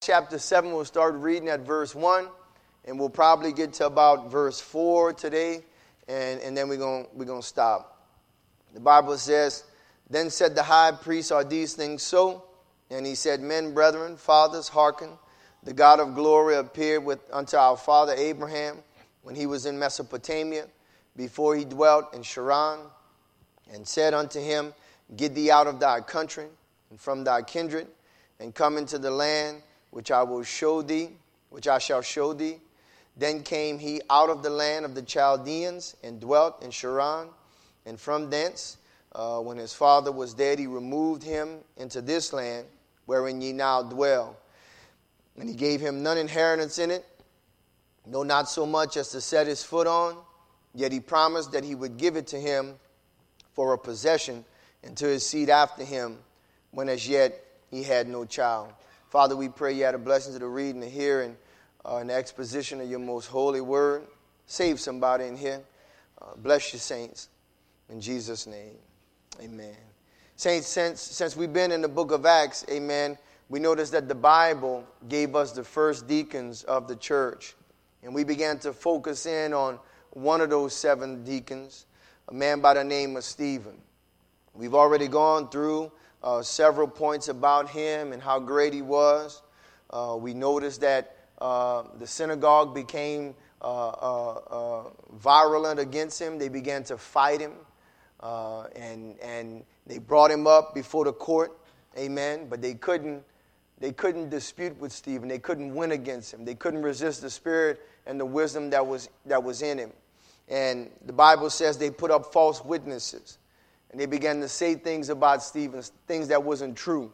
Chapter 7, we'll start reading at verse 1, and we'll probably get to about verse 4 today, and then we're gonna stop. The Bible says, "Then said the high priest, Are these things so? And he said, Men, brethren, fathers, hearken. The God of glory appeared unto our father Abraham when he was in Mesopotamia, before he dwelt in Charan, and said unto him, Get thee out of thy country, and from thy kindred, and come into the land which I will show thee, which I shall show thee. Then came he out of the land of the Chaldeans, and dwelt in Charan. And from thence, when his father was dead, he removed him into this land, wherein ye now dwell. And he gave him none inheritance in it, no, not so much as to set his foot on. Yet he promised that he would give it to him for a possession, and to his seed after him, when as yet he had no child." Father, we pray you add a blessing to the reading, the hearing, and the exposition of your most holy word. Save somebody in here. Bless your saints. In Jesus' name, amen. Saints, since we've been in the book of Acts, amen, we noticed that the Bible gave us the first deacons of the church. And we began to focus in on one of those 7 deacons, a man by the name of Stephen. We've already gone through several points about him and how great he was. We noticed that the synagogue became virulent against him. They began to fight him, and they brought him up before the court. Amen. But they couldn't dispute with Stephen. They couldn't win against him. They couldn't resist the spirit and the wisdom that was in him. And the Bible says they put up false witnesses. And they began to say things about Stephen, things that wasn't true.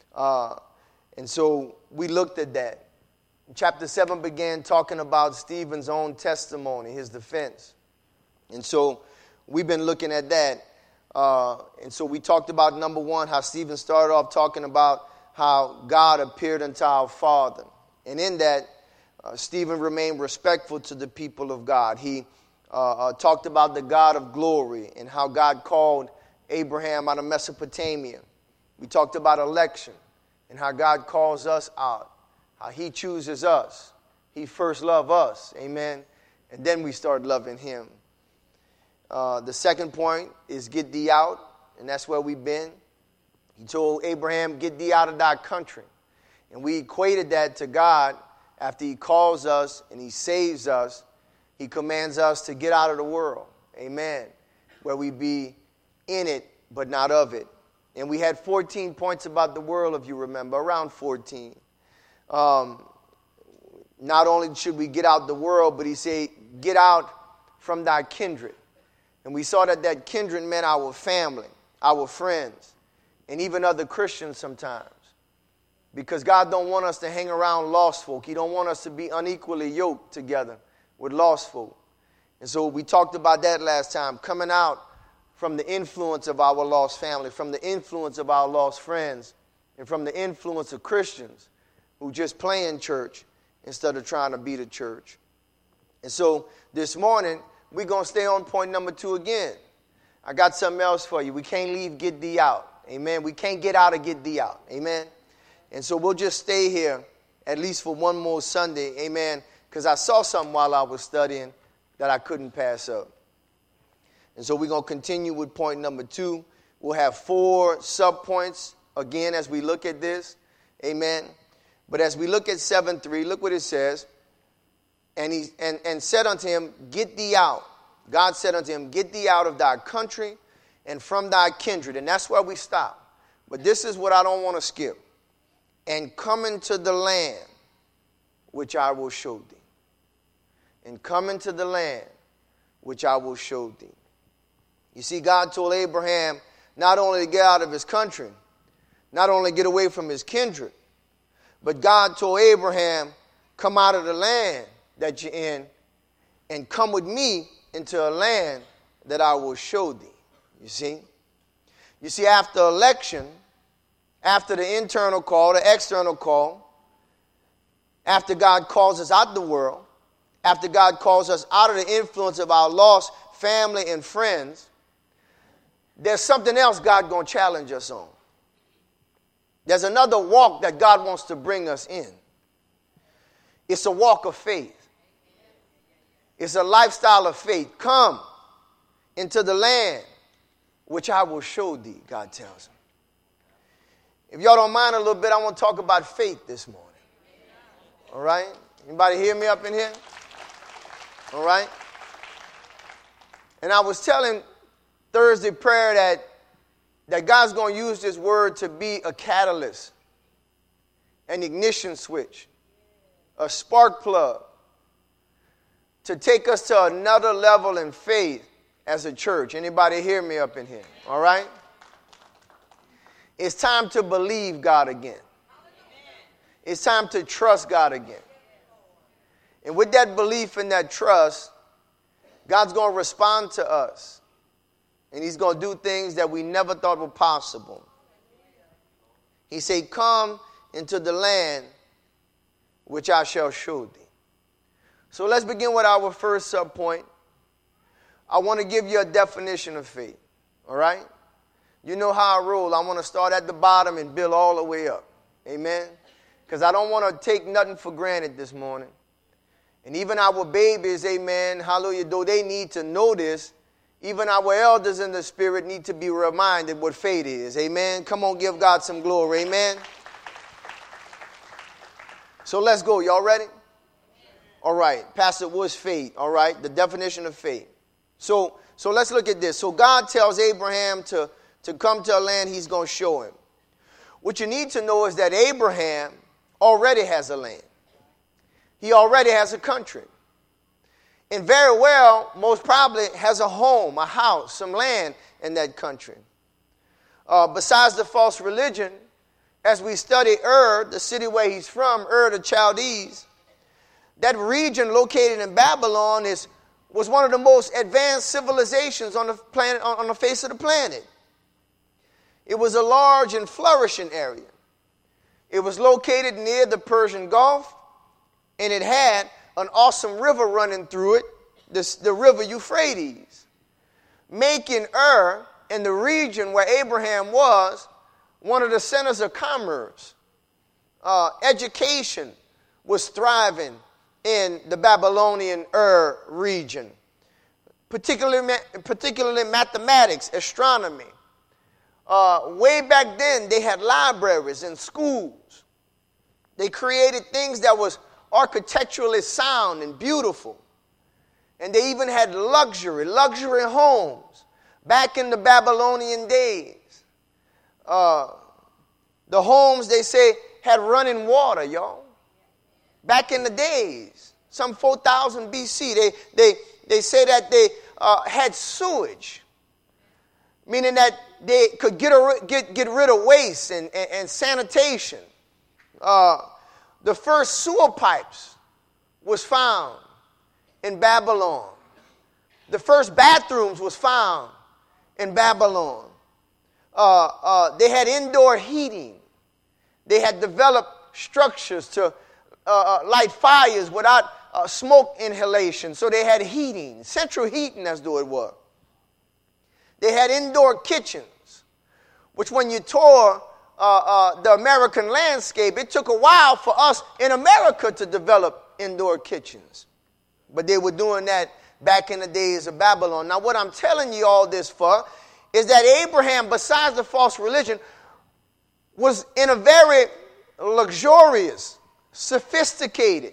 And so we looked at that. Chapter 7 began talking about Stephen's own testimony, his defense. And so we've been looking at that. And so we talked about, number 1, how Stephen started off talking about how God appeared unto our Father. And in that, Stephen remained respectful to the people of God. He talked about the God of glory and how God called Abraham out of Mesopotamia. We talked about election and how God calls us out, how he chooses us. He first loved us, amen, and then we start loving him. The second point is get thee out, and that's where we've been. He told Abraham, get thee out of thy country. And we equated that to God. After he calls us and he saves us, he commands us to get out of the world, amen, where we be in it, but not of it. And we had 14 points about the world, if you remember, around 14. Not only should we get out the world, but he said, get out from thy kindred. And we saw that kindred meant our family, our friends, and even other Christians sometimes. Because God don't want us to hang around lost folk. He don't want us to be unequally yoked together with lost folk. And so we talked about that last time, coming out from the influence of our lost family, from the influence of our lost friends, and from the influence of Christians who just play in church instead of trying to be the church. And so this morning, we're going to stay on point number 2 again. I got something else for you. We can't leave get thee out. Amen. We can't get out of get thee out. Amen. And so we'll just stay here at least for one more Sunday. Amen. Because I saw something while I was studying that I couldn't pass up. And so we're going to continue with point number 2. We'll have 4 subpoints again as we look at this. Amen. But as we look at 7:3, look what it says. And said unto him, Get thee out. God said unto him, Get thee out of thy country and from thy kindred. And that's where we stop. But this is what I don't want to skip. And come into the land which I will show thee. And come into the land which I will show thee. You see, God told Abraham not only to get out of his country, not only get away from his kindred, but God told Abraham, come out of the land that you're in and come with me into a land that I will show thee. You see? You see, after election, after the internal call, the external call, after God calls us out of the world, after God calls us out of the influence of our lost family and friends, there's something else God going to challenge us on. There's another walk that God wants to bring us in. It's a walk of faith. It's a lifestyle of faith. Come into the land which I will show thee, God tells him. If y'all don't mind a little bit, I want to talk about faith this morning. All right? Anybody hear me up in here? All right? And I was telling Thursday prayer that God's going to use this word to be a catalyst, an ignition switch, a spark plug, to take us to another level in faith as a church. Anybody hear me up in here? All right? It's time to believe God again. It's time to trust God again. And with that belief and that trust, God's going to respond to us. And he's going to do things that we never thought were possible. He said, come into the land which I shall show thee. So let's begin with our first subpoint. I want to give you a definition of faith. All right? You know how I roll. I want to start at the bottom and build all the way up. Amen? Because I don't want to take nothing for granted this morning. And even our babies, amen, hallelujah, though they need to know this, even our elders in the spirit need to be reminded what faith is. Amen? Come on, give God some glory. Amen? So let's go. Y'all ready? All right. Pastor, what's faith? All right. The definition of faith. So let's look at this. So God tells Abraham to come to a land he's going to show him. What you need to know is that Abraham already has a land. He already has a country. And very well, most probably has a home, a house, some land in that country. Besides the false religion, as we study Ur, the city where he's from, Ur the Chaldees, that region located in Babylon was one of the most advanced civilizations on the planet, on the face of the planet. It was a large and flourishing area. It was located near the Persian Gulf, and it had an awesome river running through it, the river Euphrates, making Ur, in the region where Abraham was, one of the centers of commerce. Education was thriving in the Babylonian Ur region, particularly mathematics, astronomy. Way back then, they had libraries and schools. They created things that was architecturally sound and beautiful. And they even had luxury homes back in the Babylonian days. The homes, they say, had running water, y'all. Back in the days, some 4,000 BC, they say that they had sewage, meaning that they could get rid of waste and sanitation. The first sewer pipes was found in Babylon. The first bathrooms was found in Babylon. They had indoor heating. They had developed structures to light fires without smoke inhalation. So they had heating, central heating as though it were. They had indoor kitchens, which when you tour the American landscape, it took a while for us in America to develop indoor kitchens. But they were doing that back in the days of Babylon. Now, what I'm telling you all this for is that Abraham, besides the false religion, was in a very luxurious, sophisticated,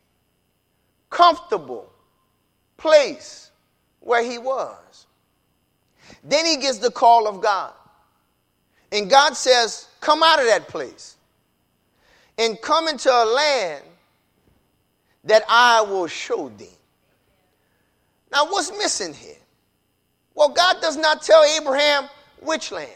comfortable place where he was. Then he gets the call of God. And God says, come out of that place and come into a land that I will show thee. Now, what's missing here? Well, God does not tell Abraham which land.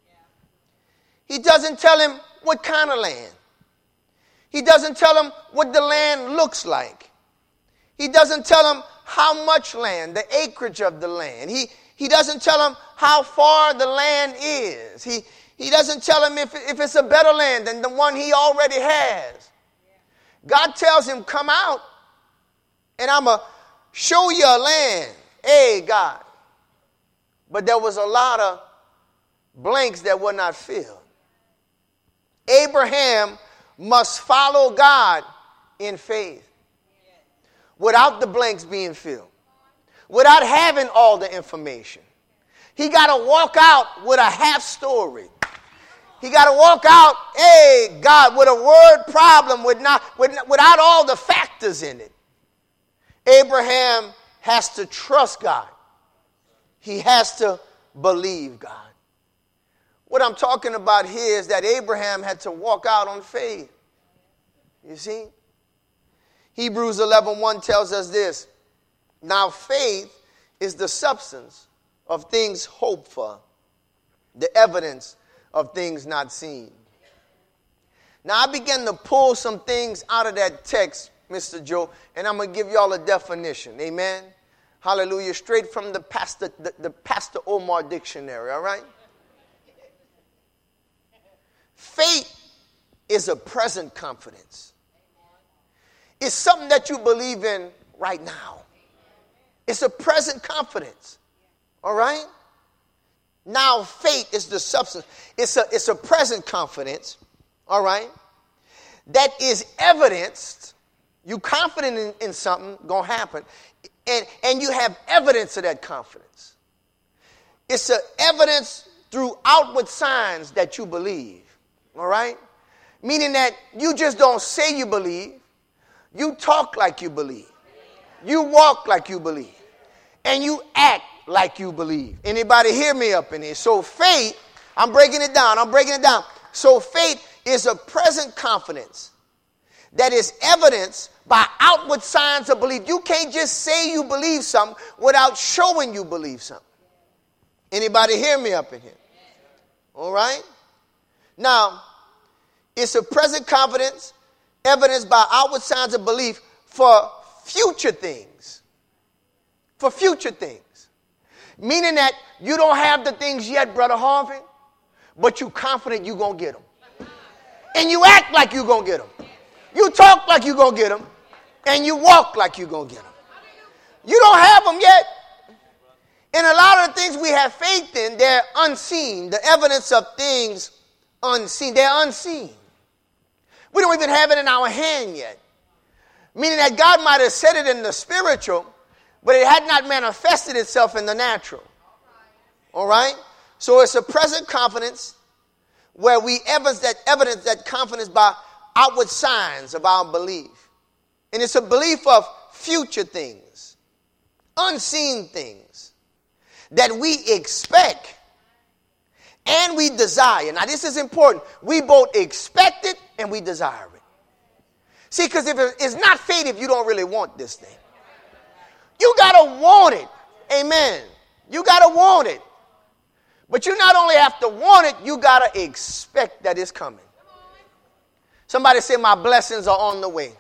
He doesn't tell him what kind of land. He doesn't tell him what the land looks like. He doesn't tell him how much land, the acreage of the land. He doesn't tell him how far the land is. He doesn't tell him if it's a better land than the one he already has. God tells him, come out and I'm going to show you a land. Hey, God. But there was a lot of blanks that were not filled. Abraham must follow God in faith. Without the blanks being filled. Without having all the information. He got to walk out with a half story. He got to walk out, hey, God, with a word problem, without all the factors in it. Abraham has to trust God. He has to believe God. What I'm talking about here is that Abraham had to walk out on faith. You see? Hebrews 11:1 tells us this. Now faith is the substance of things hoped for, the evidence of things not seen. Now I began to pull some things out of that text, Mr. Joe, and I'm going to give you all a definition. Amen? Hallelujah. Straight from the Pastor Omar dictionary, all right? Faith is a present confidence. It's something that you believe in right now. It's a present confidence. All right? Now faith is the substance. It's a present confidence. All right? That is evidenced. You confident in something going to happen. And you have evidence of that confidence. It's a evidence through outward signs that you believe. All right? Meaning that you just don't say you believe. You talk like you believe. You walk like you believe. And you act like you believe. Anybody hear me up in here? So faith, I'm breaking it down. So faith is a present confidence that is evidenced by outward signs of belief. You can't just say you believe something without showing you believe something. Anybody hear me up in here? All right? Now, it's a present confidence evidenced by outward signs of belief for future things. For future things. Meaning that you don't have the things yet, Brother Harvey, but you're confident you're going to get them. And you act like you're going to get them. You talk like you're going to get them. And you walk like you're going to get them. You don't have them yet. And a lot of the things we have faith in, they're unseen. The evidence of things unseen. They're unseen. We don't even have it in our hand yet. Meaning that God might have said it in the spiritual, but it had not manifested itself in the natural. All right? So it's a present confidence where we evidence that confidence by outward signs of our belief. And it's a belief of future things, unseen things that we expect and we desire. Now this is important. We both expect it and we desire it. See, because if it's not faith if you don't really want this thing. You got to want it. Amen. You got to want it. But you not only have to want it, you got to expect that it's coming. Somebody say, my blessings are on the way.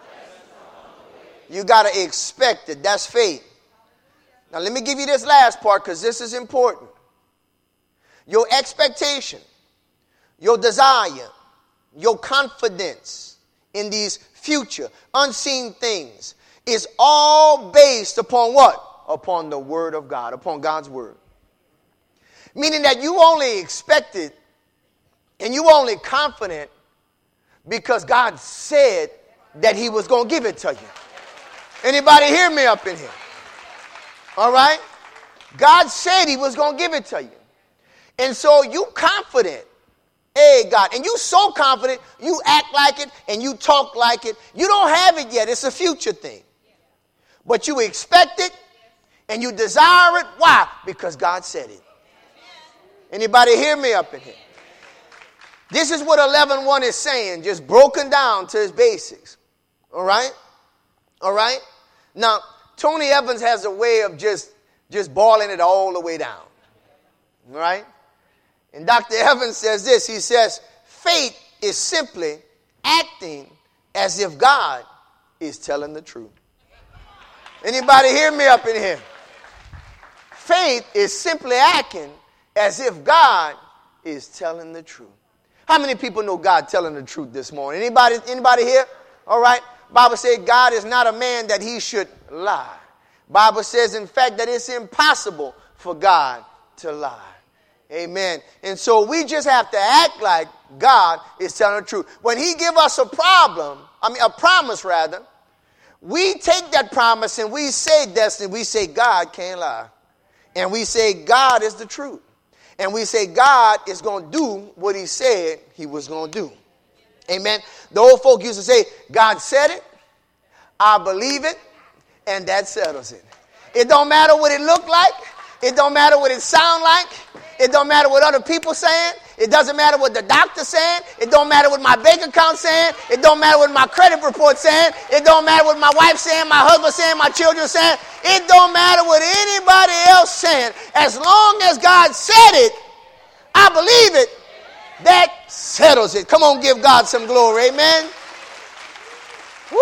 You got to expect it. That's faith. Now let me give you this last part because this is important. Your expectation, your desire, your confidence in these future unseen things is all based upon what? Upon the word of God, upon God's word. Meaning that you only expect it and you only confident because God said that he was going to give it to you. Anybody hear me up in here? All right? God said he was going to give it to you. And so you confident. Hey, God. And you so confident, you act like it and you talk like it. You don't have it yet. It's a future thing. But you expect it and you desire it. Why? Because God said it. Anybody hear me up in here? This is what 11:1 is saying, just broken down to its basics. All right? All right? Now, Tony Evans has a way of just boiling it all the way down. All right? And Dr. Evans says this. He says, faith is simply acting as if God is telling the truth. Anybody hear me up in here? Faith is simply acting as if God is telling the truth. How many people know God telling the truth this morning? Anybody here? All right. Bible says God is not a man that he should lie. Bible says, in fact, that it's impossible for God to lie. Amen. And so we just have to act like God is telling the truth. When he give us a problem, a promise rather, we take that promise and we say, Destiny, we say God can't lie. And we say God is the truth. And we say God is going to do what he said he was going to do. Amen. The old folk used to say, God said it, I believe it, and that settles it. It don't matter what it look like. It don't matter what it sound like. It don't matter what other people saying. It doesn't matter what the doctor's saying. It don't matter what my bank account saying. It don't matter what my credit report saying. It don't matter what my wife saying, my husband saying, my children saying. It don't matter what anybody else saying. As long as God said it, I believe it. That settles it. Come on, give God some glory. Amen. Woo!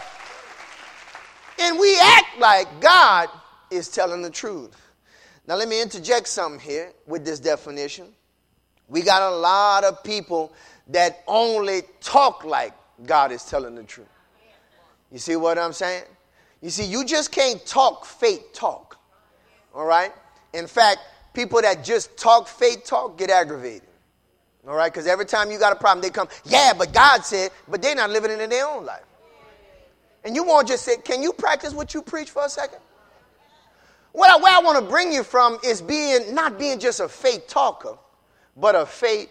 And we act like God is telling the truth. Now let me interject something here with this definition. We got a lot of people that only talk like God is telling the truth. You see what I'm saying? You see, you just can't talk faith talk. All right? In fact, people that just talk faith talk get aggravated. All right? Because every time you got a problem, they come, yeah, but God said, but they're not living it in their own life. And you won't just say, can you practice what you preach for a second? Where I want to bring you from is not being just a faith talker, but a faith,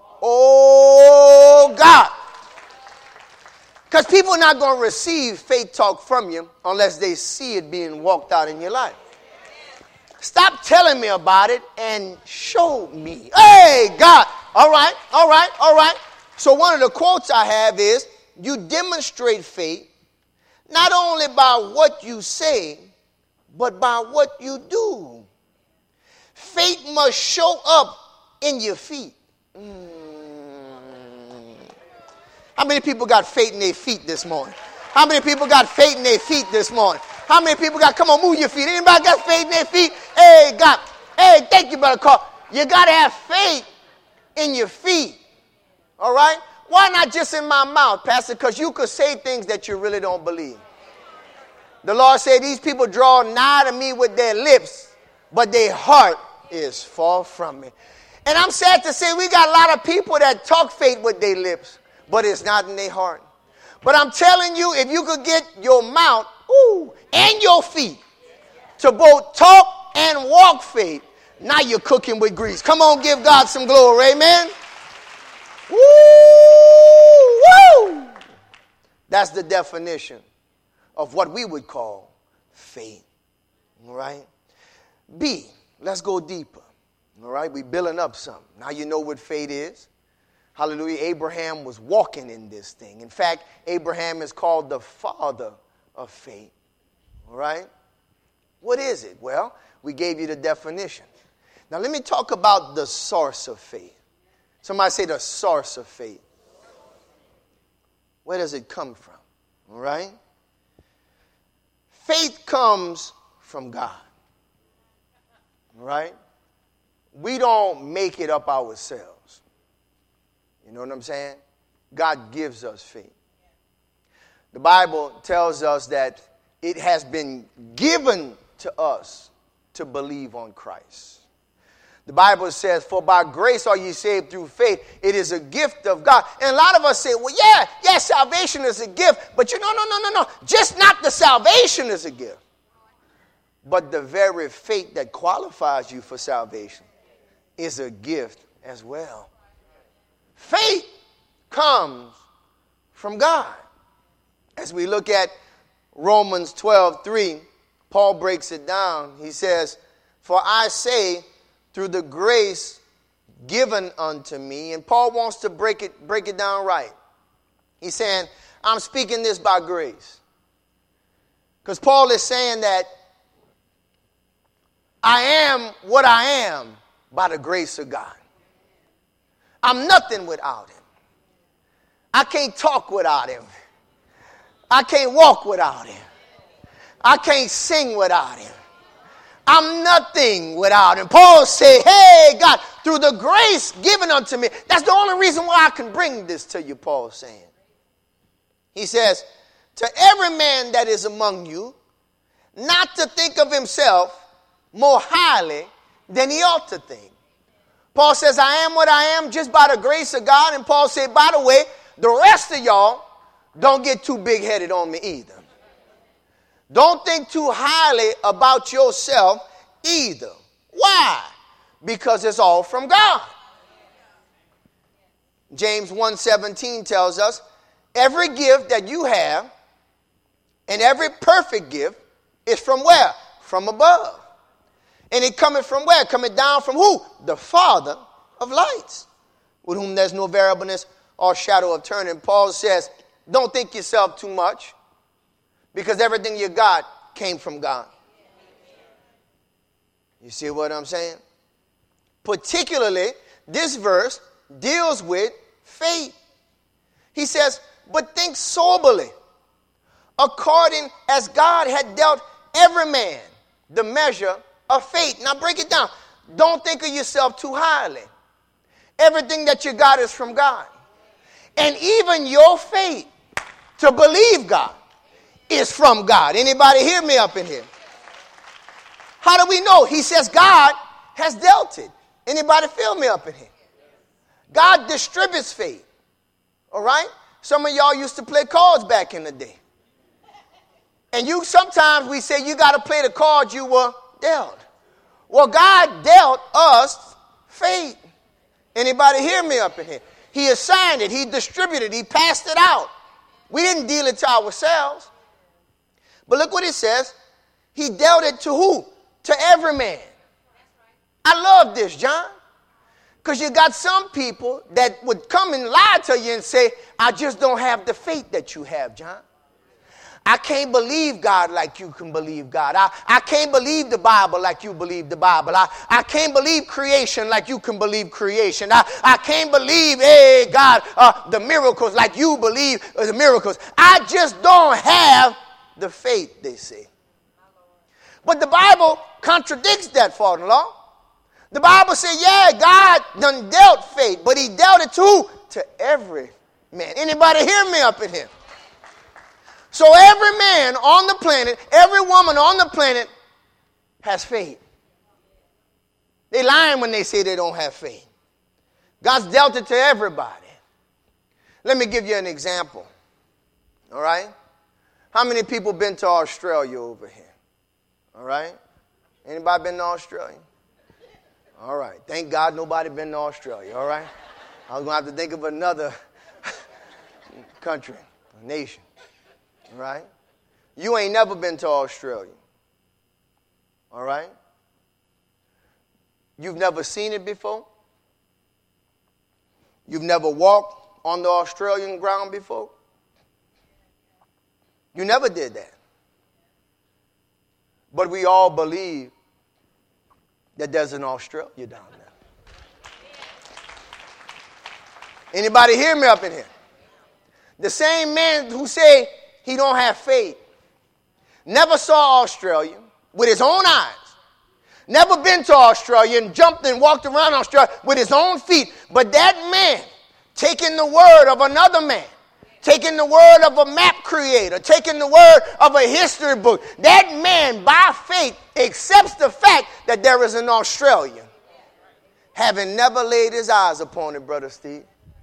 oh God. Because people are not going to receive faith talk from you unless they see it being walked out in your life. Stop telling me about it and show me. Hey, God. All right, all right, all right. So one of the quotes I have is, you demonstrate faith not only by what you say, but by what you do. Faith must show up in your feet. How many people got faith in their feet this morning? How many people got faith in their feet this morning? How many people got, come on, move your feet. Anybody got faith in their feet? Hey, God. Hey, thank you, Brother Carl. You got to have faith in your feet. All right? Why not just in my mouth, Pastor? Because you could say things that you really don't believe. The Lord said, these people draw nigh to me with their lips, but their heart is far from me. And I'm sad to say we got a lot of people that talk faith with their lips, but it's not in their heart. But I'm telling you, if you could get your mouth and your feet to both talk and walk faith, now you're cooking with grease. Come on, give God some glory. Amen. Woo! Woo! That's the definition of what we would call faith. All right? B, let's go deeper. All right? We're building up something. Now you know what faith is. Hallelujah. Abraham was walking in this thing. In fact, Abraham is called the father of faith. All right? What is it? Well, we gave you the definition. Now let me talk about the source of faith. Somebody say the source of faith. Where does it come from? All right? Faith comes from God. All right? We don't make it up ourselves. You know what I'm saying? God gives us faith. The Bible tells us that it has been given to us to believe on Christ. The Bible says, for by grace are ye saved through faith. It is a gift of God. And a lot of us say, well, yeah, salvation is a gift. But no. Just not the salvation is a gift. But the very faith that qualifies you for salvation is a gift as well. Faith comes from God. As we look at Romans 12:3, Paul breaks it down. He says, for I say, through the grace given unto me. And Paul wants to break it down right. He's saying, I'm speaking this by grace. Because Paul is saying that I am what I am by the grace of God. I'm nothing without him. I can't talk without him. I can't walk without him. I can't sing without him. I'm nothing without him. Paul said, hey, God, through the grace given unto me. That's the only reason why I can bring this to you, Paul's saying. He says, to every man that is among you, not to think of himself more highly than he ought to think. Paul says, I am what I am just by the grace of God. And Paul said, by the way, the rest of y'all, don't get too big-headed on me either. Don't think too highly about yourself either. Why? Because it's all from God. James 1:17 tells us, every gift that you have and every perfect gift is from where? From above. And it cometh from where? Coming down from who? The Father of lights, with whom there's no variableness or shadow of turning. Paul says, don't think yourself too much, because everything you got came from God. You see what I'm saying? Particularly, this verse deals with faith. He says, but think soberly, according as God had dealt every man the measure of faith. Now break it down. Don't think of yourself too highly. Everything that you got is from God. And even your faith to believe God is from God. Anybody hear me up in here? How do we know? He says God has dealt it. Anybody feel me up in here? God distributes faith. All right? Some of y'all used to play cards back in the day. And sometimes we say you got to play the cards you were dealt. Well, God dealt us faith. Anybody hear me up in here? He assigned it. He distributed it. He passed it out. We didn't deal it to ourselves. But look what it says. He dealt it to who? To every man. I love this, John. Because you got some people that would come and lie to you and say, I just don't have the faith that you have, John. I can't believe God like you can believe God. I can't believe the Bible like you believe the Bible. I can't believe creation like you can believe creation. I can't believe, hey, God, the miracles like you believe the miracles. I just don't have the faith, they say. But the Bible contradicts that, father-in-law. The Bible says, yeah, God done dealt faith, but he dealt it to who? To every man. Anybody hear me up in here? So every man on the planet, every woman on the planet has faith. They lying when they say they don't have faith. God's dealt it to everybody. Let me give you an example. All right? How many people been to Australia over here? All right? Anybody been to Australia? All right. Thank God nobody been to Australia. All right? I was going to have to think of another country, a nation. All right? You ain't never been to Australia. All right? You've never seen it before? You've never walked on the Australian ground before? You never did that. But we all believe that there's an Australia down there. Anybody hear me up in here? The same man who say he don't have faith never saw Australia with his own eyes. Never been to Australia and jumped and walked around Australia with his own feet. But that man, taking the word of another man, taking the word of a map creator, taking the word of a history book, that man by faith accepts the fact that there is an Australia, having never laid his eyes upon it, Brother Steve.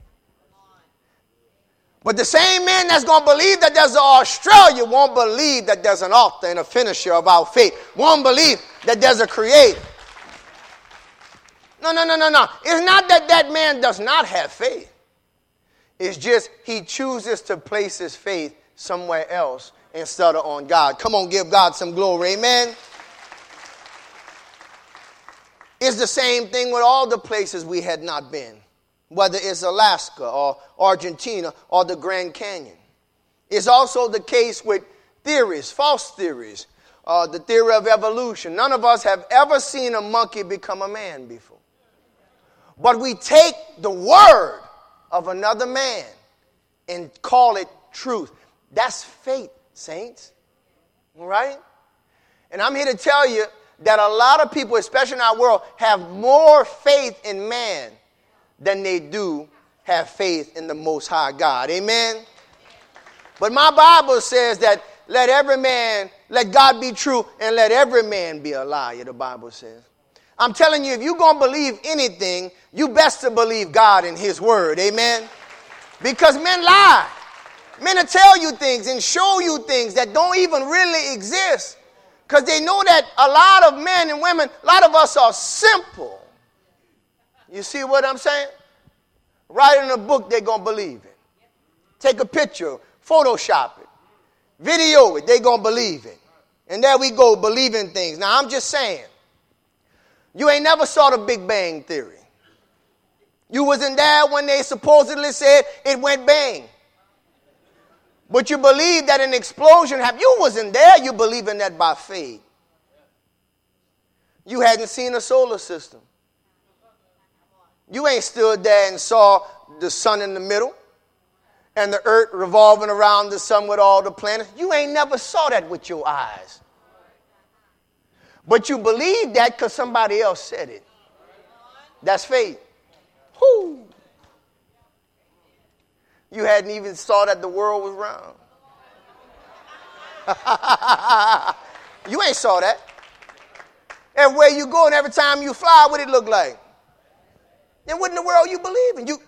But the same man that's going to believe that there's an Australia won't believe that there's an author and a finisher of our faith. Won't believe that there's a creator. No. It's not that that man does not have faith. It's just he chooses to place his faith somewhere else instead of on God. Come on, give God some glory. Amen. It's the same thing with all the places we had not been. Whether it's Alaska or Argentina or the Grand Canyon. It's also the case with theories, false theories, the theory of evolution. None of us have ever seen a monkey become a man before. But we take the word of another man and call it truth. That's faith, saints. All right? And I'm here to tell you that a lot of people, especially in our world, have more faith in man than they do have faith in the Most High God. Amen? But my Bible says that let God be true and let every man be a liar, the Bible says. I'm telling you, if you're going to believe anything, you best to believe God and his word. Amen? Because men lie. Men will tell you things and show you things that don't even really exist. Because they know that a lot of men and women, a lot of us are simple. You see what I'm saying? Write in a book, they're going to believe it. Take a picture, Photoshop it, video it, they're going to believe it. And there we go, believing things. Now, I'm just saying, you ain't never saw the Big Bang Theory. You wasn't there when they supposedly said it went bang. But you believe that an explosion happened. You wasn't there. You believe in that by faith. You hadn't seen a solar system. You ain't stood there and saw the sun in the middle and the earth revolving around the sun with all the planets. You ain't never saw that with your eyes. But you believe that because somebody else said it. That's faith. Whoo. You hadn't even saw that the world was round. You ain't saw that. Everywhere you go and every time you fly, what it look like? Then what in the world you believe in?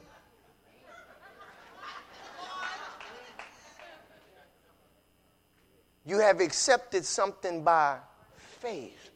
You have accepted something by faith.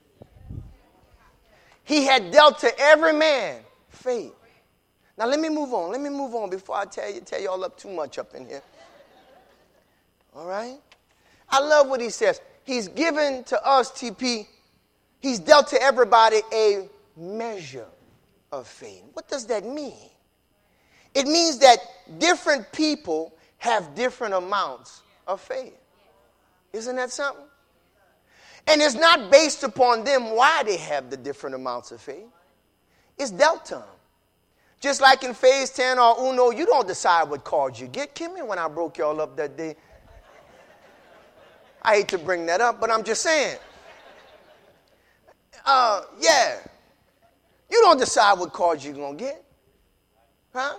He had dealt to every man faith. Now let me move on. Let me move on before I tell you all up too much up in here. All right? I love what he says. He's given to us, TP, he's dealt to everybody a measure of faith. What does that mean? It means that different people have different amounts of faith. Isn't that something? And it's not based upon them why they have the different amounts of faith. It's dealt to them. Just like in phase 10 or Uno, you don't decide what cards you get. Give me when I broke y'all up that day. I hate to bring that up, but I'm just saying. Yeah. You don't decide what cards you're going to get. Huh?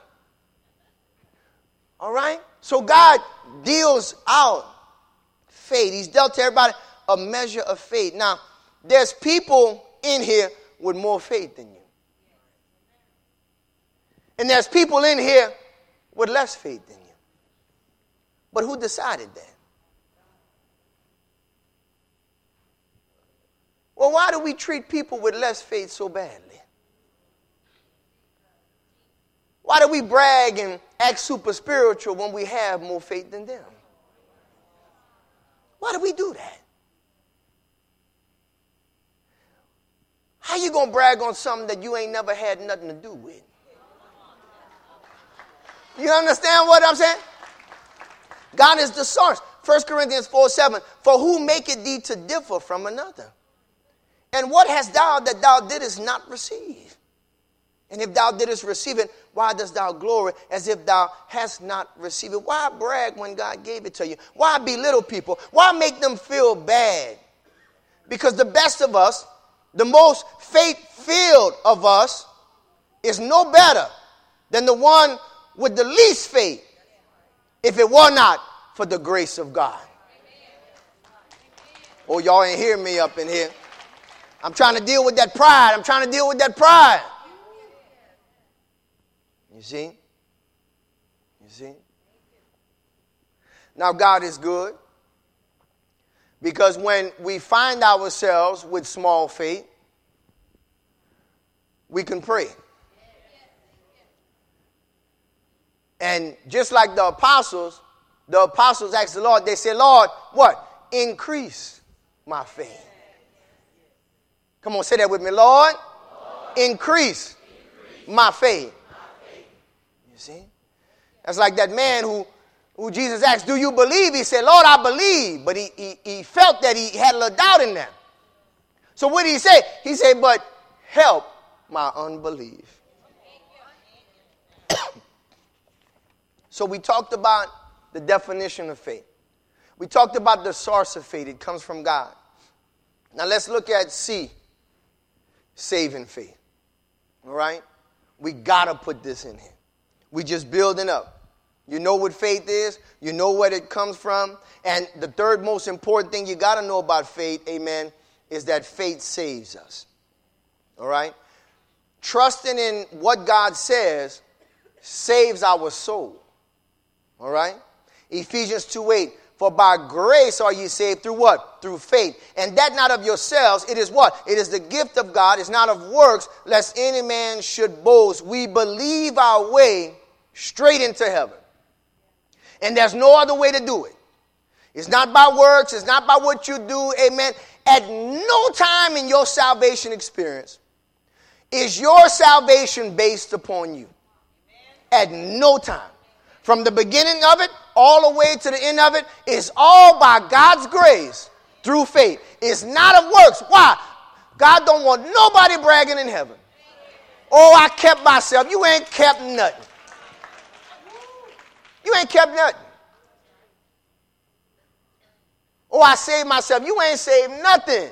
All right? So God deals out faith. He's dealt to everybody a measure of faith. Now, there's people in here with more faith than you. And there's people in here with less faith than you. But who decided that? Well, why do we treat people with less faith so badly? Why do we brag and act super spiritual when we have more faith than them? Why do we do that? How you going to brag on something that you ain't never had nothing to do with? You understand what I'm saying? God is the source. 1 Corinthians 4:7. For who maketh thee to differ from another? And what hast thou that thou didst not receive? And if thou didst receive it, why dost thou glory as if thou hast not received it? Why brag when God gave it to you? Why belittle people? Why make them feel bad? Because the best of us, the most faith-filled of us, is no better than the one with the least faith, if it were not for the grace of God. Oh, y'all ain't hear me up in here. I'm trying to deal with that pride. I'm trying to deal with that pride. You see? You see? Now, God is good, because when we find ourselves with small faith, we can pray. And just like the apostles asked the Lord, they said, Lord, what? Increase my faith. Come on, say that with me. Lord, increase my faith. You see? That's like that man who Jesus asked, do you believe? He said, Lord, I believe. But he felt that he had a little doubt in them. So what did he say? He said, but help my unbelief. So we talked about the definition of faith. We talked about the source of faith. It comes from God. Now let's look at C, saving faith. All right? We got to put this in here. We just building up. You know what faith is. You know where it comes from. And the third most important thing you got to know about faith, amen, is that faith saves us. All right? Trusting in what God says saves our soul. All right? Ephesians 2:8. For by grace are ye saved through what? Through faith. And that not of yourselves. It is what? It is the gift of God. It's not of works, lest any man should boast. We believe our way straight into heaven. And there's no other way to do it. It's not by works. It's not by what you do. Amen. At no time in your salvation experience is your salvation based upon you. At no time. From the beginning of it all the way to the end of it is all by God's grace through faith. It's not of works. Why? God don't want nobody bragging in heaven. Oh, I kept myself. You ain't kept nothing. You ain't kept nothing. Oh, I saved myself. You ain't saved nothing.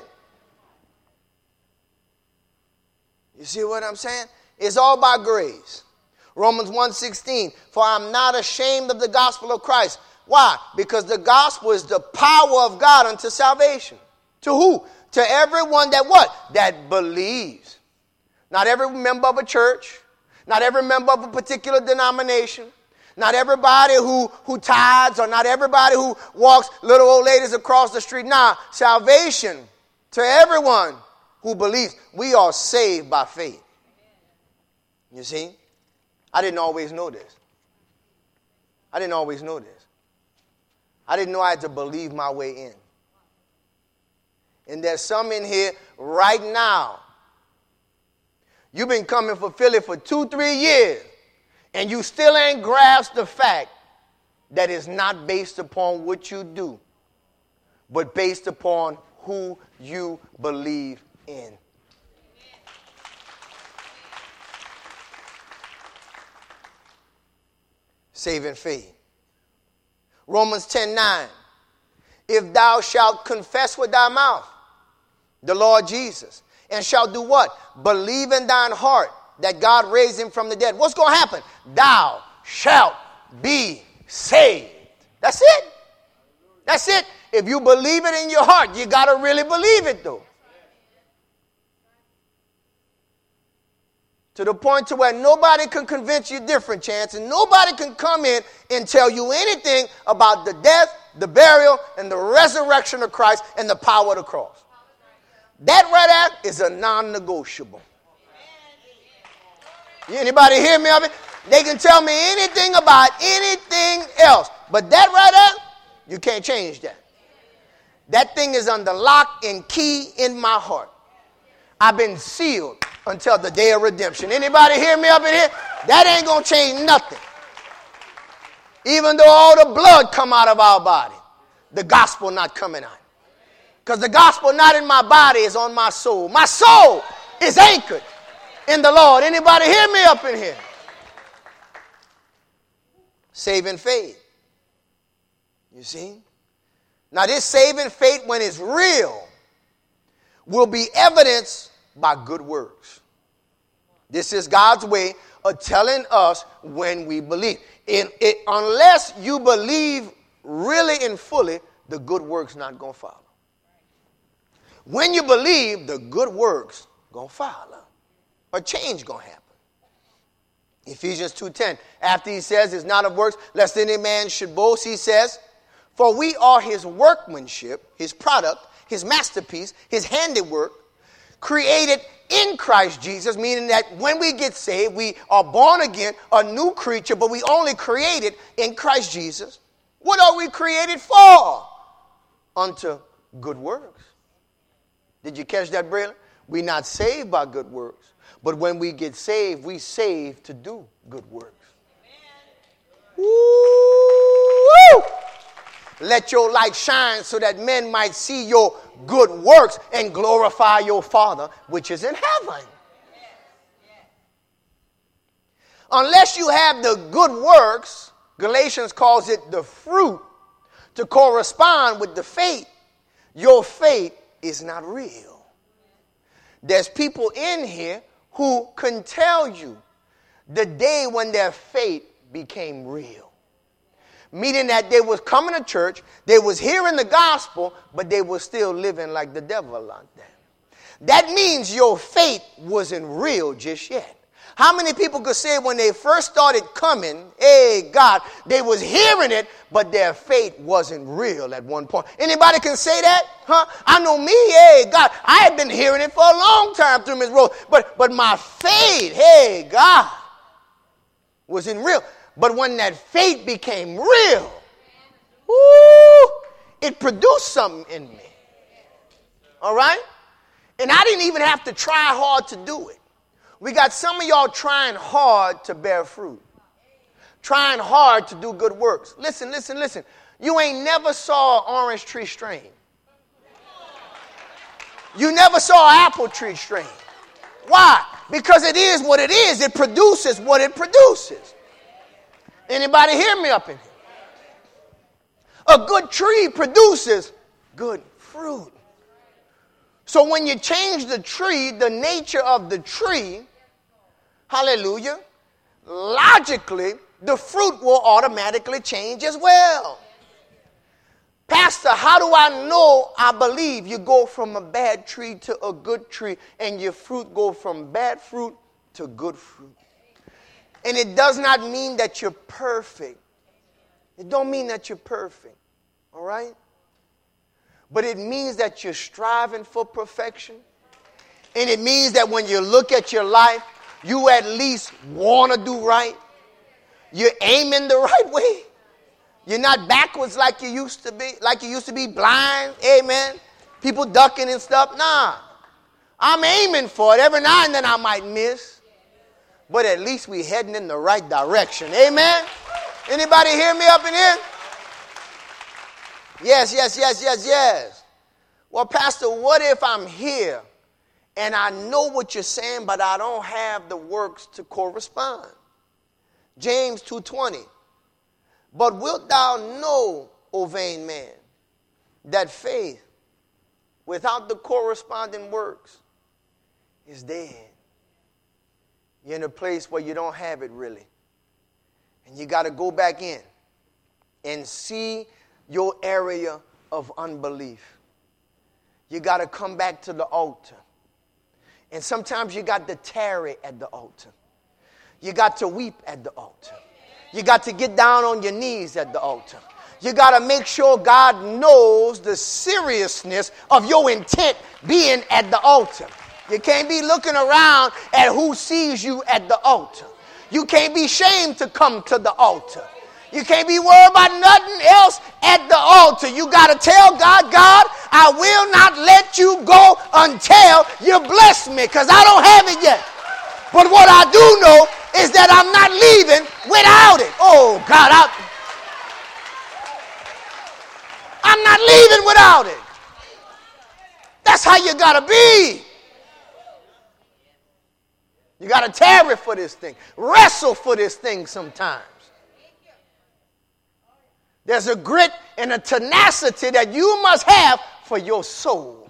You see what I'm saying? It's all by grace. Romans 1:16, for I'm not ashamed of the gospel of Christ. Why? Because the gospel is the power of God unto salvation. To who? To everyone that what? That believes. Not every member of a church. Not every member of a particular denomination. Not everybody who tithes, or not everybody who walks little old ladies across the street. Nah, salvation to everyone who believes. We are saved by faith. You see? I didn't always know this. I didn't always know this. I didn't know I had to believe my way in. And there's some in here right now. You've been coming for Philly for 2-3 years, and you still ain't grasped the fact that it's not based upon what you do, but based upon who you believe in. Saving faith. Romans 10:9. If thou shalt confess with thy mouth the Lord Jesus, and shalt do what? Believe in thine heart that God raised him from the dead. What's going to happen? Thou shalt be saved. That's it. That's it. If you believe it in your heart, you got to really believe it though. To the point to where nobody can convince you different, Chance, and nobody can come in and tell you anything about the death, the burial, and the resurrection of Christ and the power of the cross. That right there is a non-negotiable. Anybody hear me of it? They can tell me anything about anything else, but that right there, you can't change that. That thing is under lock and key in my heart. I've been sealed until the day of redemption. Anybody hear me up in here? That ain't going to change nothing. Even though all the blood come out of our body, the gospel not coming out. Because the gospel not in my body is on my soul. My soul is anchored in the Lord. Anybody hear me up in here? Saving faith. You see? Now this saving faith, when it's real, will be evidenced by good works. This is God's way of telling us when we believe. Unless you believe really and fully, the good works not going to follow. When you believe, the good works going to follow. A change going to happen. Ephesians 2:10, after he says, it's not of works, lest any man should boast, he says, for we are his workmanship, his product, his masterpiece, his handiwork, created in Christ Jesus, meaning that when we get saved, we are born again, a new creature, but we only created in Christ Jesus. What are we created for? Unto good works. Did you catch that, Braylon? We're not saved by good works, but when we get saved, we saved to do good works. Woo! Let your light shine so that men might see your good works and glorify your Father which is in heaven. Unless you have the good works, Galatians calls it the fruit, to correspond with the faith, your faith is not real. There's people in here who can tell you the day when their faith became real. Meaning that they was coming to church, they was hearing the gospel, but they was still living like the devil like that. That means your faith wasn't real just yet. How many people could say when they first started coming, hey, God, they was hearing it, but their faith wasn't real at one point? Anybody can say that? Huh? I know me, hey, God, I had been hearing it for a long time through Miss Rose, but my faith, hey, God, wasn't real. But when that faith became real, woo, it produced something in me. All right? And I didn't even have to try hard to do it. We got some of y'all trying hard to bear fruit. Trying hard to do good works. Listen. You ain't never saw an orange tree strain. You never saw an apple tree strain. Why? Because it is what it is. It produces what it produces. Anybody hear me up in here? A good tree produces good fruit. So when you change the tree, the nature of the tree, hallelujah, logically, the fruit will automatically change as well. Pastor, how do I know I believe? You go from a bad tree to a good tree, and your fruit go from bad fruit to good fruit. And it does not mean that you're perfect. It don't mean that you're perfect, all right? But it means that you're striving for perfection. And it means that when you look at your life, you at least want to do right. You're aiming the right way. You're not backwards like you used to be blind. Amen. People ducking and stuff. Nah. I'm aiming for it. Every now and then I might miss. But at least we're heading in the right direction. Amen. Anybody hear me up in here? Yes. Well, Pastor, what if I'm here and I know what you're saying, but I don't have the works to correspond? James 2:20. But wilt thou know, O vain man, that faith without the corresponding works is dead. You're in a place where you don't have it really. And you got to go back in and see your area of unbelief. You got to come back to the altar. And sometimes you got to tarry at the altar. You got to weep at the altar. You got to get down on your knees at the altar. You got to make sure God knows the seriousness of your intent being at the altar. You can't be looking around at who sees you at the altar. You can't be ashamed to come to the altar. You can't be worried about nothing else at the altar. You got to tell God, God, I will not let you go until you bless me, because I don't have it yet. But what I do know is that I'm not leaving without it. Oh, God, I'm not leaving without it. That's how you got to be. You got to tarry for this thing. Wrestle for this thing sometimes. There's a grit and a tenacity that you must have for your soul.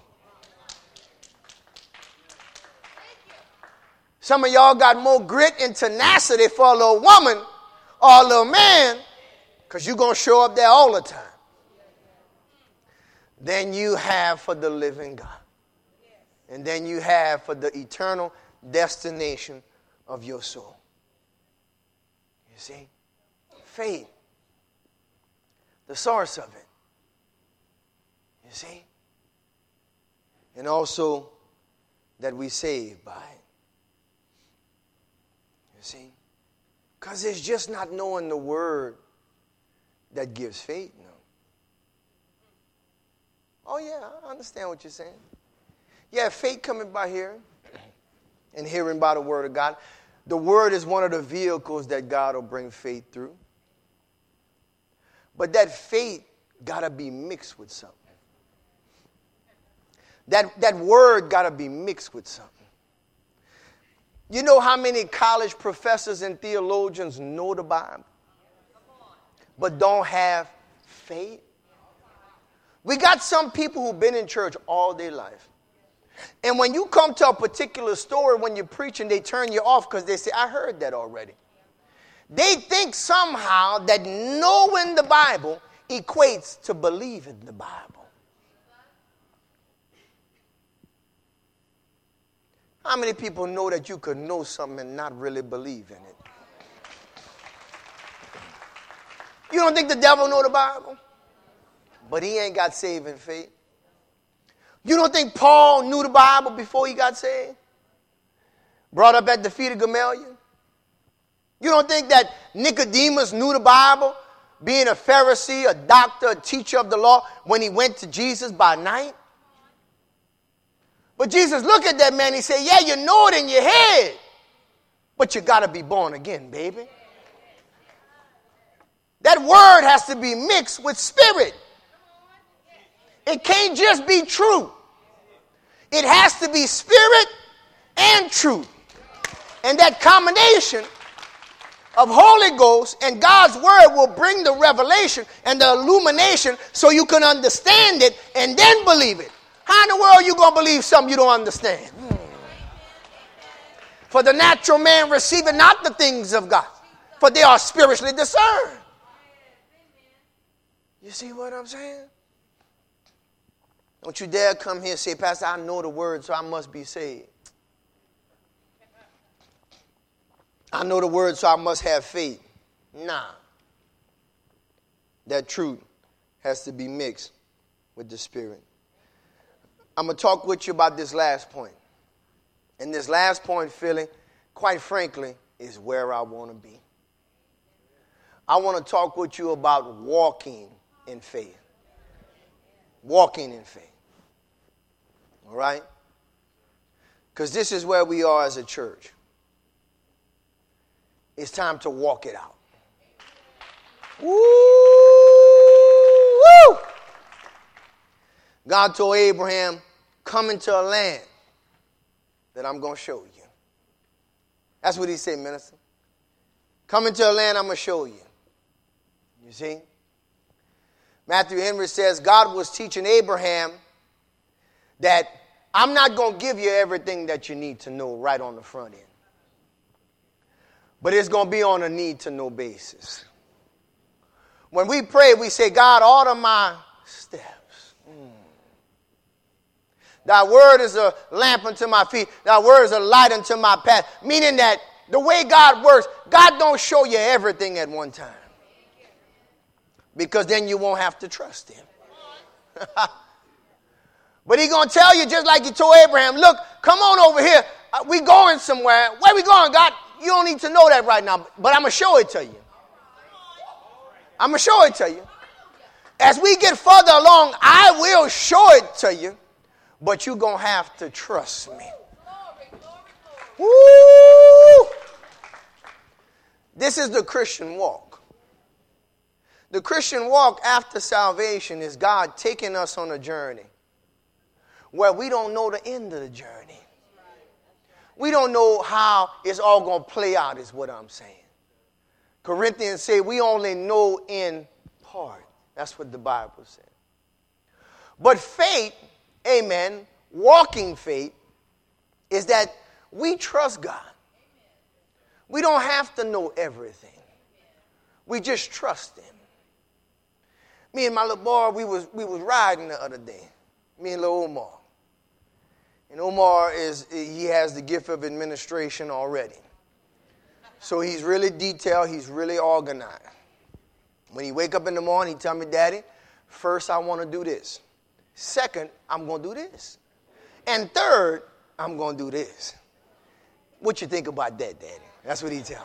Some of y'all got more grit and tenacity for a little woman or a little man, because you're going to show up there all the time, than you have for the living God. And then you have for the eternal destination of your soul. You see? Faith. The source of it. You see? And also that we saved by it. You see? Because it's just not knowing the word that gives faith. No. Oh yeah, I understand what you're saying. Yeah, faith coming by hearing and hearing by the word of God. The word is one of the vehicles that God will bring faith through. But that faith got to be mixed with something. That word got to be mixed with something. You know how many college professors and theologians know the Bible, but don't have faith? We got some people who've been in church all their life. And when you come to a particular story, when you're preaching, they turn you off because they say, I heard that already. They think somehow that knowing the Bible equates to believing the Bible. How many people know that you could know something and not really believe in it? You don't think the devil know the Bible? But he ain't got saving faith. You don't think Paul knew the Bible before he got saved? Brought up at the feet of Gamaliel? You don't think that Nicodemus knew the Bible, being a Pharisee, a doctor, a teacher of the law, when he went to Jesus by night? But Jesus looked at that man, he said, yeah, you know it in your head, but you got to be born again, baby. That word has to be mixed with spirit. It can't just be true. It has to be spirit and truth. And that combination of Holy Ghost and God's word will bring the revelation and the illumination so you can understand it and then believe it. How in the world are you going to believe something you don't understand? For the natural man receiveth not the things of God, for they are spiritually discerned. You see what I'm saying? Don't you dare come here and say, Pastor, I know the word, so I must be saved. I know the word, so I must have faith. Nah. That truth has to be mixed with the spirit. I'm going to talk with you about this last point. And this last point, feeling, quite frankly, is where I want to be. I want to talk with you about walking in faith. Walking in faith. All right? Because this is where we are as a church. It's time to walk it out. Woo! Woo! God told Abraham, come into a land that I'm going to show you. That's what he said, minister. Come into a land I'm going to show you. You see? Matthew Henry says God was teaching Abraham that I'm not going to give you everything that you need to know right on the front end. But it's going to be on a need-to-know basis. When we pray, we say, God, order my steps. Thy word is a lamp unto my feet. Thy word is a light unto my path. Meaning that the way God works, God don't show you everything at one time. Because then you won't have to trust him. But he's going to tell you, just like he told Abraham, look, come on over here. We going somewhere. Where we going, God? You don't need to know that right now, but I'm going to show it to you. I'm going to show it to you. As we get further along, I will show it to you, but you're going to have to trust me. Woo! This is the Christian walk. The Christian walk after salvation is God taking us on a journey where we don't know the end of the journey. We don't know how it's all going to play out is what I'm saying. Corinthians say we only know in part. That's what the Bible says. But faith, amen, walking faith, is that we trust God. We don't have to know everything. We just trust him. Me and my little boy, we was riding the other day. Me and little Omar. And Omar he has the gift of administration already. So he's really detailed, he's really organized. When he wake up in the morning, he tell me, Daddy, first I want to do this. Second, I'm going to do this. And third, I'm going to do this. What you think about that, Daddy? That's what he tell me.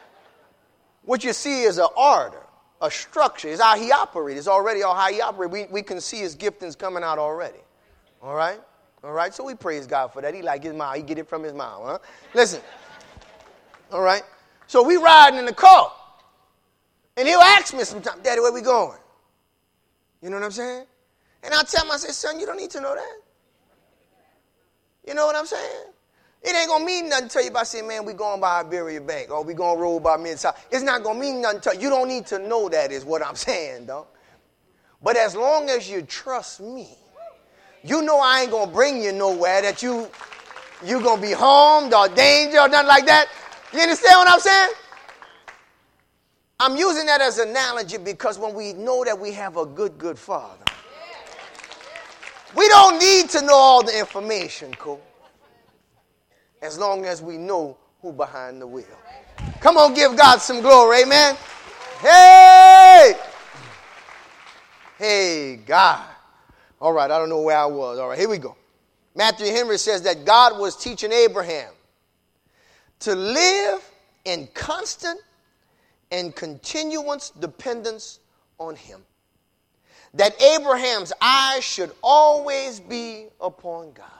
What you see is an order, a structure. It's how he operates. It's already how he operates. We can see his giftings coming out already. All right? All right? So we praise God for that. He like his mom. He get it from his mom. Huh? Listen. All right? So we riding in the car. And he'll ask me sometimes, Daddy, where we going? You know what I'm saying? And I'll tell him, I say, son, you don't need to know that. You know what I'm saying? It ain't going to mean nothing to you if I say, man, we going by Iberia Bank or we going to roll by Mid-South. It's not going to mean nothing to you. You don't need to know that is what I'm saying, dog. But as long as you trust me, you know I ain't going to bring you nowhere that you going to be harmed or danger or nothing like that. You understand what I'm saying? I'm using that as an analogy because when we know that we have a good Father, we don't need to know all the information, cool. as long as we know who's behind the wheel. Come on, give God some glory, amen. Hey! Hey, God. All right, I don't know where I was. All right, here we go. Matthew Henry says that God was teaching Abraham to live in constant and continuous dependence on him. That Abraham's eyes should always be upon God.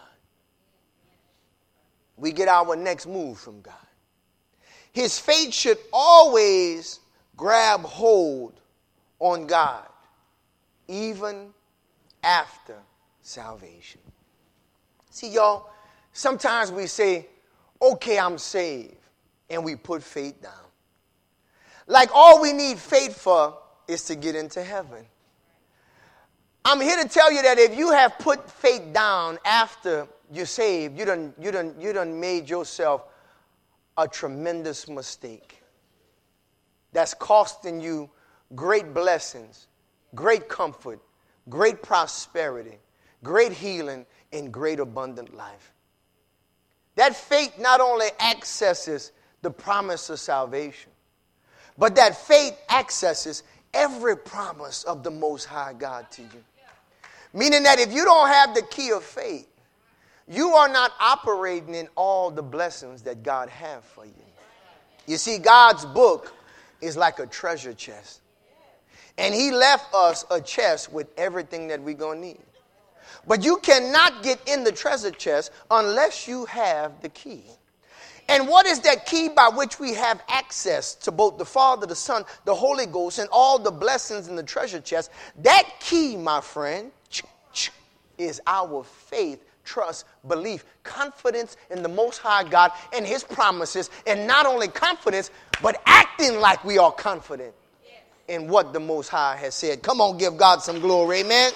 We get our next move from God. His faith should always grab hold on God, even after salvation. See, y'all, sometimes we say, okay, I'm saved, and we put faith down. Like all we need faith for is to get into heaven. I'm here to tell you that if you have put faith down after you're saved, you done made yourself a tremendous mistake. That's costing you great blessings, great comfort, great prosperity, great healing, and great abundant life. That faith not only accesses the promise of salvation, but that faith accesses every promise of the Most High God to you. Meaning that if you don't have the key of faith, you are not operating in all the blessings that God has for you. You see, God's book is like a treasure chest. And he left us a chest with everything that we're going to need. But you cannot get in the treasure chest unless you have the key. And what is that key by which we have access to both the Father, the Son, the Holy Ghost, and all the blessings in the treasure chest? That key, my friend, is our faith, trust, belief, confidence in the Most High God and his promises. And not only confidence, but acting like we are confident in what the Most High has said. Come on, give God some glory, amen.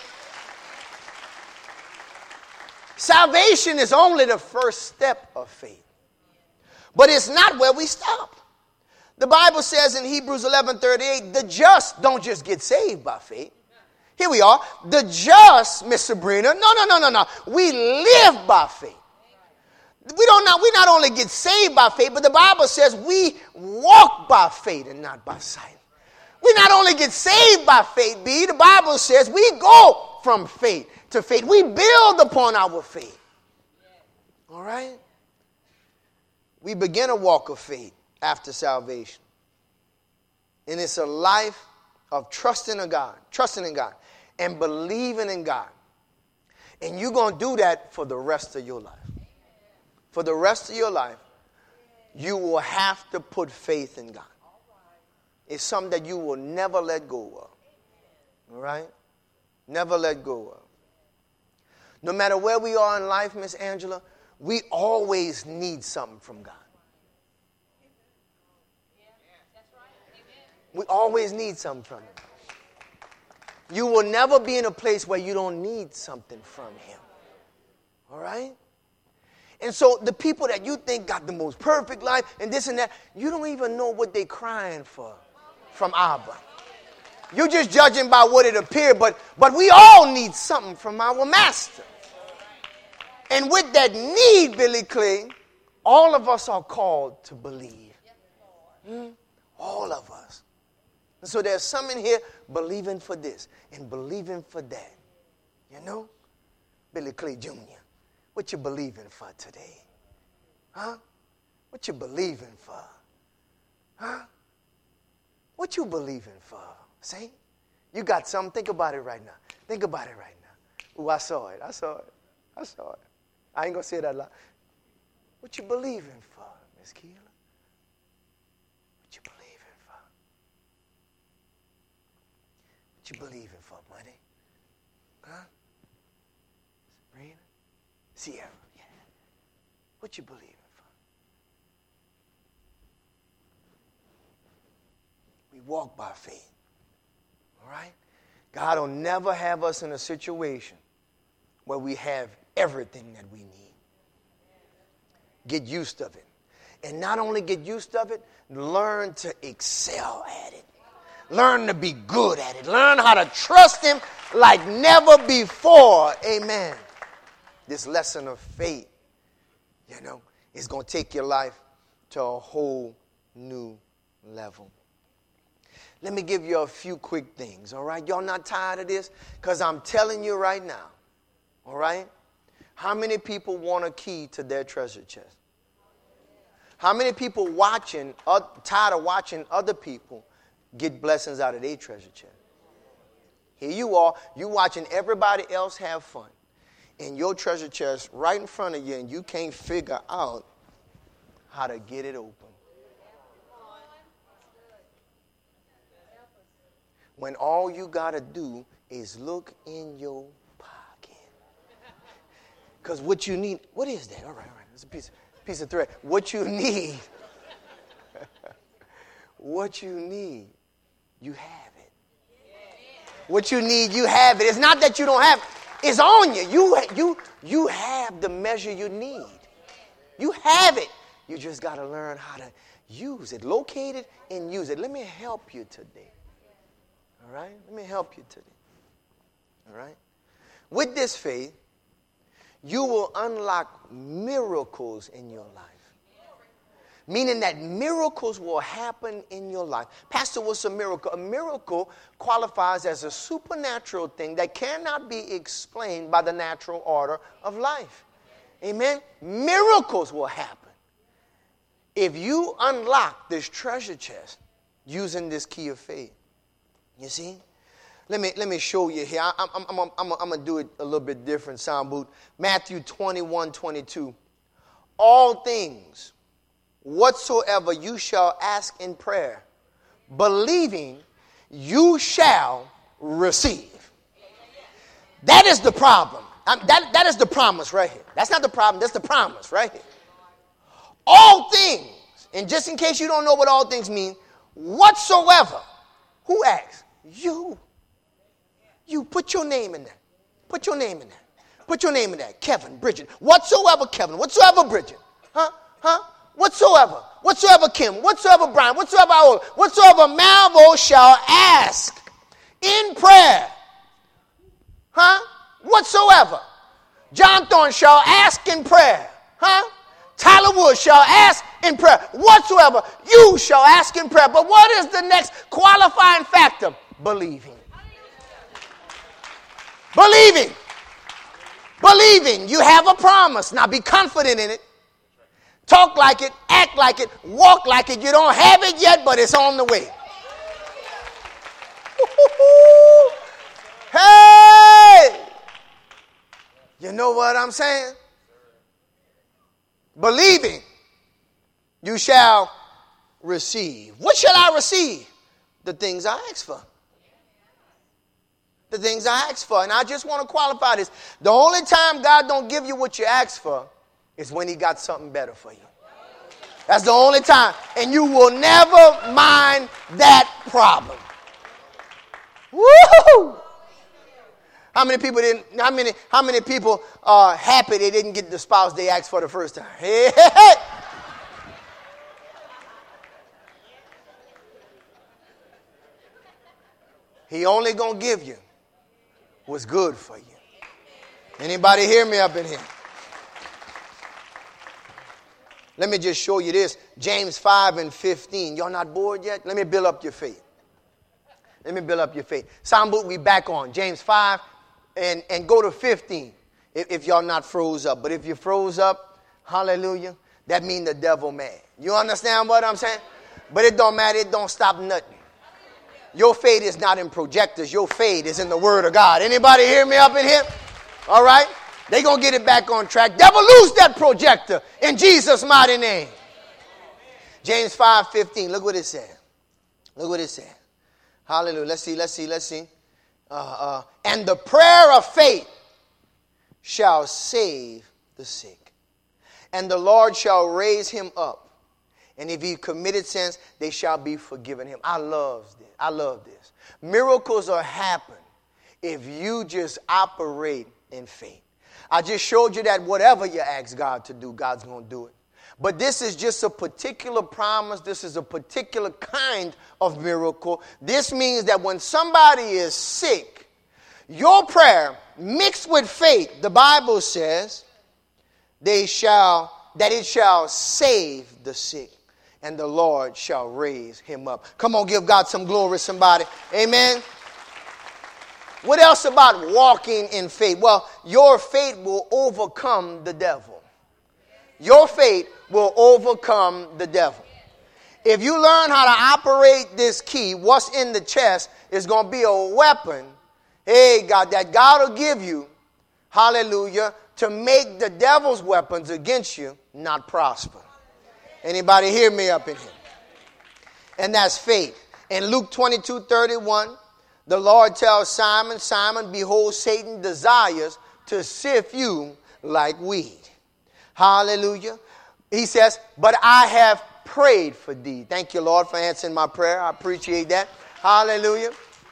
Salvation is only the first step of faith. But it's not where we stop. The Bible says in Hebrews 11:38, the just don't just get saved by faith. Here we are. The just, Miss Sabrina, no. We live by faith. We not only get saved by faith, but the Bible says we walk by faith and not by sight. We not only get saved by faith, B, the Bible says we go from faith to faith. We build upon our faith. All right? We begin a walk of faith after salvation. And it's a life of trusting in God, and believing in God. And you're going to do that for the rest of your life. For the rest of your life, you will have to put faith in God. It's something that you will never let go of. All right? Never let go of. No matter where we are in life, Miss Angela, we always need something from God. We always need something from Him. You will never be in a place where you don't need something from Him. All right? And so the people that you think got the most perfect life and this and that, you don't even know what they're crying for from Abba. You're just judging by what it appeared, but we all need something from our Master. And with that need, Billy Clay, all of us are called to believe. All of us. And so there's some in here believing for this and believing for that. You know? Billy Clay Jr., what you believing for today? Huh? What you believing for? Huh? What you believing for? See? You got something. Think about it right now. Think about it right now. Ooh, I saw it. I ain't going to say that loud. What you believing for, Miss Keela? What you believing for? What you believing for, money? Huh? Sabrina? Sierra? Yeah. What you believing for? We walk by faith. All right? God will never have us in a situation where we have everything that we need. Get used to it. And not only get used to it, learn to excel at it. Learn to be good at it. Learn how to trust Him like never before. Amen. This lesson of faith, you know, is going to take your life to a whole new level. Let me give you a few quick things, all right? Y'all not tired of this? Because I'm telling you right now, all right? How many people want a key to their treasure chest? How many people tired of watching other people get blessings out of their treasure chest? Here you are, you watching everybody else have fun. And your treasure chest right in front of you, and you can't figure out how to get it open. When all you got to do is look in your pocket. Because what you need, what is that? All right. It's a piece of thread. What you need, you have it. What you need, you have it. It's not that you don't have it. It's on you. You have the measure you need. You have it. You just got to learn how to use it. Locate it and use it. Let me help you today. All right? Let me help you today. All right? With this faith, you will unlock miracles in your life. Meaning that miracles will happen in your life. Pastor, what's a miracle? A miracle qualifies as a supernatural thing that cannot be explained by the natural order of life. Amen? Miracles will happen if you unlock this treasure chest using this key of faith. You see? Let me show you here. I'm going to do it a little bit different, sound boot. Matthew 21:22. All things whatsoever you shall ask in prayer, believing you shall receive. That is the problem. That is the promise right here. That's not the problem. That's the promise right here. All things, and just in case you don't know what all things mean, whatsoever. Who asks? You. You put your name in there. Put your name in there. Put your name in there. Kevin, Bridget. Whatsoever Kevin. Whatsoever Bridget. Whatsoever. Whatsoever Kim. Whatsoever Brian. Whatsoever Ola. Whatsoever Malvo shall ask in prayer. Whatsoever. John Thorne shall ask in prayer. Tyler Wood shall ask in prayer. Whatsoever you shall ask in prayer. But what is the next qualifying factor? Believing. Believing. Believing. You have a promise. Now be confident in it. Talk like it. Act like it. Walk like it. You don't have it yet, but it's on the way. Hey! You know what I'm saying? Believing, you shall receive. What shall I receive? The things I ask for. The things I ask for. And I just want to qualify this. The only time God don't give you what you ask for is when he got something better for you. That's the only time. And you will never mind that problem. Woo! How many people are happy they didn't get the spouse they asked for the first time? Hey, hey, hey. He only gonna give you what's good for you. Anybody hear me up in here? Let me just show you this. James 5:15. Y'all not bored yet? Let me build up your faith. Let me build up your faith. Soundboot, we back on. James 5 and go to 15 if y'all not froze up. But if you froze up, hallelujah, that means the devil mad. You understand what I'm saying? But it don't matter. It don't stop nothing. Your faith is not in projectors. Your faith is in the word of God. Anybody hear me up in here? All right? They're going to get it back on track. Devil, lose that projector in Jesus' mighty name. James 5:15. Look what it said. Look what it said. Hallelujah. Let's see. And the prayer of faith shall save the sick. And the Lord shall raise him up. And if he committed sins, they shall be forgiven him. I love this. Miracles will happen if you just operate in faith. I just showed you that whatever you ask God to do, God's going to do it. But this is just a particular promise. This is a particular kind of miracle. This means that when somebody is sick, your prayer mixed with faith, the Bible says, they shall that it shall save the sick, and the Lord shall raise him up. Come on, give God some glory, somebody. Amen. What else about walking in faith? Well, your faith will overcome the devil. Your faith will overcome the devil. If you learn how to operate this key, what's in the chest is going to be a weapon, hey, God, that God will give you, hallelujah, to make the devil's weapons against you not prosper. Anybody hear me up in here? And that's faith. In Luke 22:31, the Lord tells Simon, Simon, behold, Satan desires to sift you like weed. Hallelujah. He says, but I have prayed for thee. Thank you, Lord, for answering my prayer. I appreciate that. Hallelujah.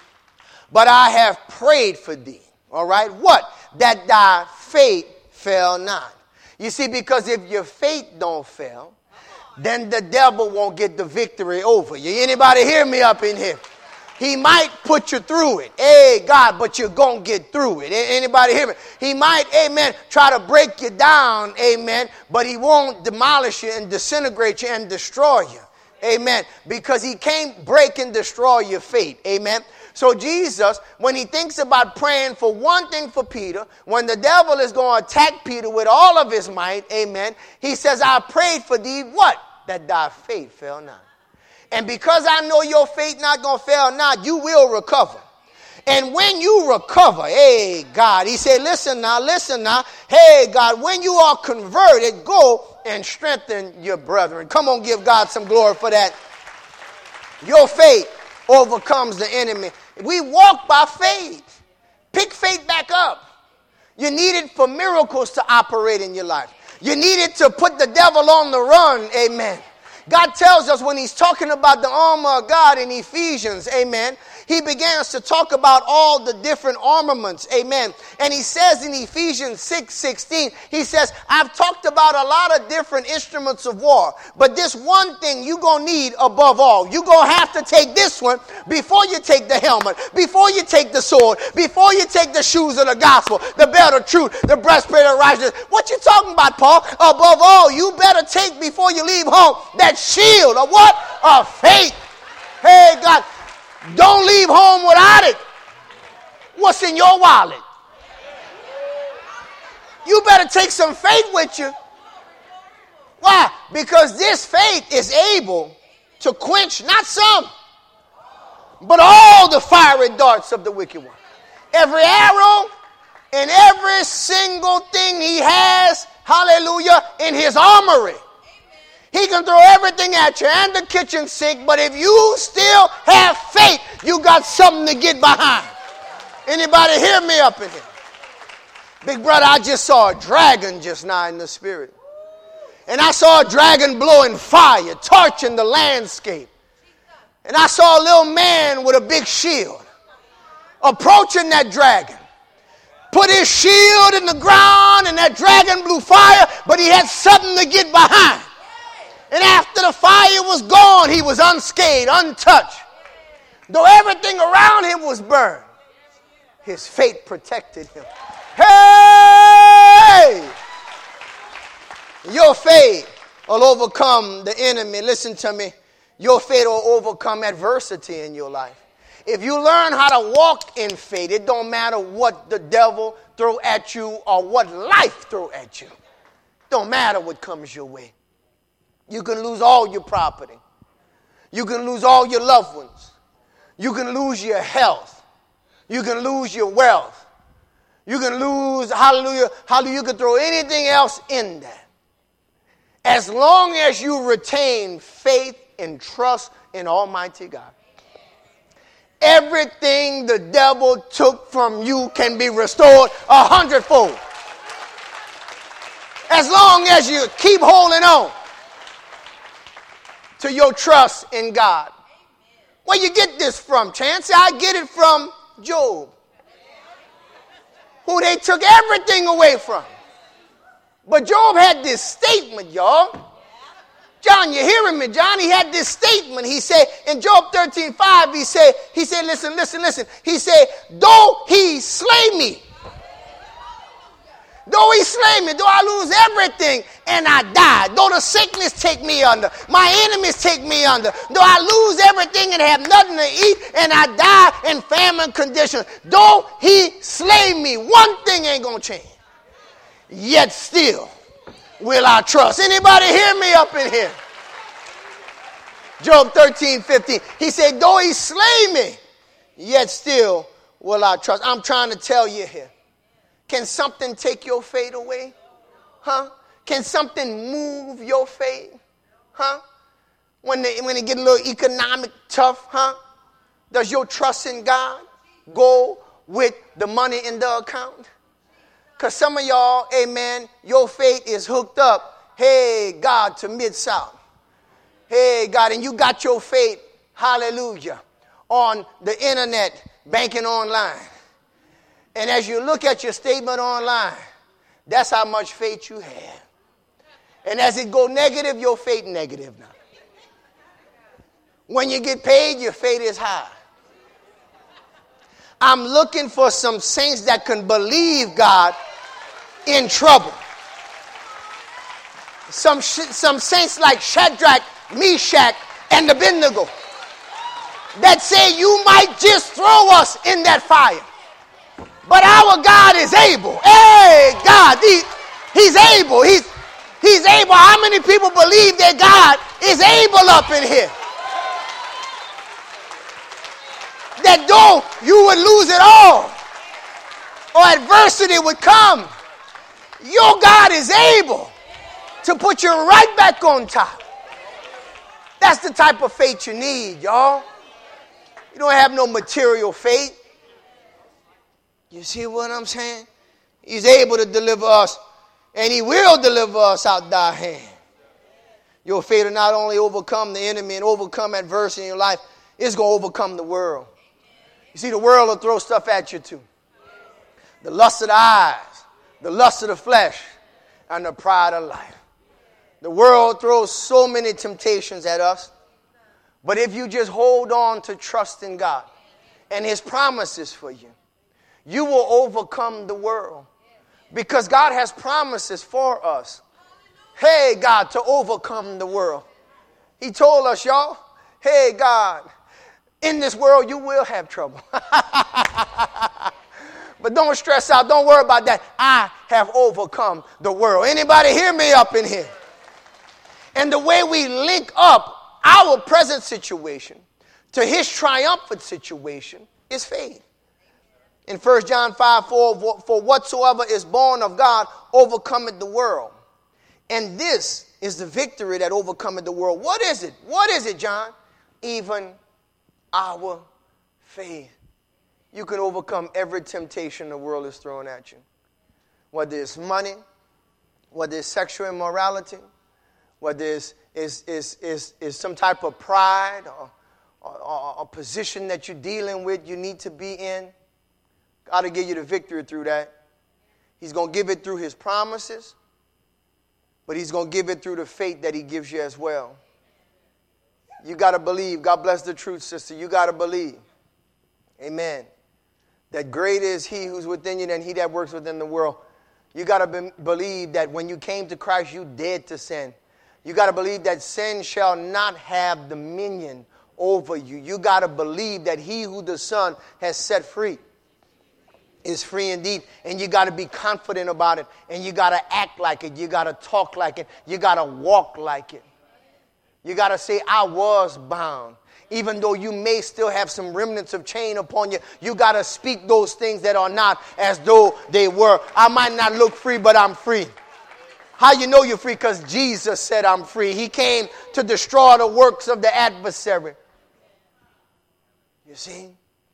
But I have prayed for thee. All right. What? That thy faith fail not. You see, because if your faith don't fail, then the devil won't get the victory over you. Anybody hear me up in here? He might put you through it. Hey, God, but you're going to get through it. Anybody hear me? He might, amen, try to break you down, amen, but he won't demolish you and disintegrate you and destroy you. Amen. Because he can't break and destroy your faith. Amen. So Jesus, when he thinks about praying for one thing for Peter, when the devil is going to attack Peter with all of his might, amen, he says, I prayed for thee, what? That thy faith fail not. And because I know your faith not going to fail not, you will recover. And when you recover, hey, God, he said, listen now. Hey, God, when you are converted, go and strengthen your brethren. Come on, give God some glory for that. Your faith overcomes the enemy. We walk by faith. Pick faith back up. You need it for miracles to operate in your life. You need it to put the devil on the run. Amen. God tells us when he's talking about the armor of God in Ephesians, amen, he begins to talk about all the different armaments, amen. And he says in Ephesians 6:16, he says, I've talked about a lot of different instruments of war, but this one thing you're going to need above all. You're going to have to take this one before you take the helmet, before you take the sword, before you take the shoes of the gospel, the belt of truth, the breastplate of righteousness. What you talking about, Paul? Above all, you better take before you leave home that shield of what? Of faith. Hey, God. Don't leave home without it. What's in your wallet? You better take some faith with you. Why? Because this faith is able to quench not some, but all the fiery darts of the wicked one. Every arrow and every single thing he has, hallelujah, in his armory. He can throw everything at you and the kitchen sink, but if you still have faith, you got something to get behind. Anybody hear me up in here? Big brother, I just saw a dragon just now in the spirit. And I saw a dragon blowing fire, torching the landscape. And I saw a little man with a big shield approaching that dragon. Put his shield in the ground and that dragon blew fire, but he had something to get behind. And after the fire was gone, he was unscathed, untouched. Though everything around him was burned, his faith protected him. Hey! Your faith will overcome the enemy. Listen to me. Your faith will overcome adversity in your life. If you learn how to walk in faith, it don't matter what the devil throw at you or what life throw at you. Don't matter what comes your way. You can lose all your property. You can lose all your loved ones. You can lose your health. You can lose your wealth. You can lose, hallelujah, you can throw anything else in that. As long as you retain faith and trust in Almighty God. Everything the devil took from you can be restored 100-fold. As long as you keep holding on to your trust in God. Where you get this from, Chancey? I get it from Job, who they took everything away from. But Job had this statement, y'all. John, you hearing me, John? He had this statement. He said, in Job 13:5, he said, listen. He said, though he slay me, though I lose everything, and I die, though the sickness take me under, my enemies take me under, though I lose everything and have nothing to eat, and I die in famine conditions, though he slay me, one thing ain't going to change. Yet still will I trust. Anybody hear me up in here? Job 13:15. He said, though he slay me, yet still will I trust. I'm trying to tell you here. Can something take your faith away? Huh? Can something move your faith? Huh? When it get a little economic tough, huh? Does your trust in God go with the money in the account? Because some of y'all, amen, your faith is hooked up, hey, God, to Mid-South. Hey, God, and you got your faith, hallelujah, on the internet, banking online. And as you look at your statement online, that's how much faith you have. And as it go negative, your faith negative now. When you get paid, your faith is high. I'm looking for some saints that can believe God in trouble. Some saints like Shadrach, Meshach, and Abednego that say you might just throw us in that fire. But our God is able. Hey, God, he's able. He's able. How many people believe that God is able up in here? That though you would lose it all or adversity would come, your God is able to put you right back on top. That's the type of faith you need, y'all. You don't have no material faith. You see what I'm saying? He's able to deliver us, and he will deliver us out thy hand. Your faith will not only overcome the enemy and overcome adversity in your life, it's going to overcome the world. You see, the world will throw stuff at you too. The lust of the eyes, the lust of the flesh, and the pride of life. The world throws so many temptations at us. But if you just hold on to trust in God and his promises for you, you will overcome the world. Because God has promises for us. Hey, God, to overcome the world. He told us, y'all, hey, God, in this world you will have trouble. But don't stress out. Don't worry about that. I have overcome the world. Anybody hear me up in here? And the way we link up our present situation to his triumphant situation is faith. In 1 John 5:4, for whatsoever is born of God overcometh the world. And this is the victory that overcometh the world. What is it? What is it, John? Even our faith. You can overcome every temptation the world is throwing at you. Whether it's money, whether it's sexual immorality, whether it's some type of pride or a position that you're dealing with you need to be in. God will give you the victory through that. He's going to give it through his promises, but he's going to give it through the faith that he gives you as well. You got to believe. God bless the truth, sister. You got to believe. Amen. That greater is he who's within you than he that works within the world. You got to believe that when you came to Christ, you dead to sin. You got to believe that sin shall not have dominion over you. You got to believe that he who the Son has set free is free indeed. And you got to be confident about it. And you got to act like it. You got to talk like it. You got to walk like it. You got to say, I was bound. Even though you may still have some remnants of chain upon you, you got to speak those things that are not as though they were. I might not look free, but I'm free. How you know you're free? Because Jesus said I'm free. He came to destroy the works of the adversary. You see?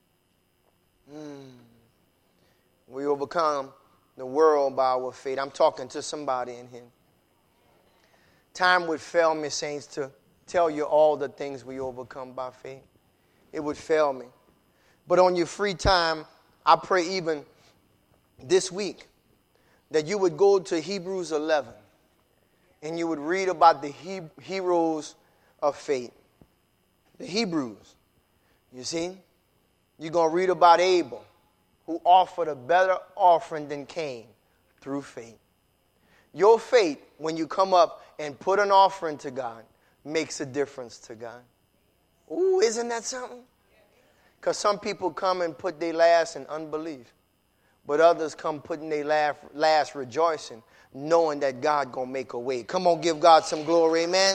We overcome the world by our faith. I'm talking to somebody in here. Time would fail me, saints, to tell you all the things we overcome by faith. It would fail me. But on your free time, I pray even this week that you would go to Hebrews 11 and you would read about the heroes of faith. The Hebrews. You see? You're going to read about Abel, who offered a better offering than Cain through faith. Your faith, when you come up and put an offering to God, makes a difference to God. Ooh, isn't that something? Because some people come and put their last in unbelief. But others come putting their last rejoicing, knowing that God going to make a way. Come on, give God some glory, amen?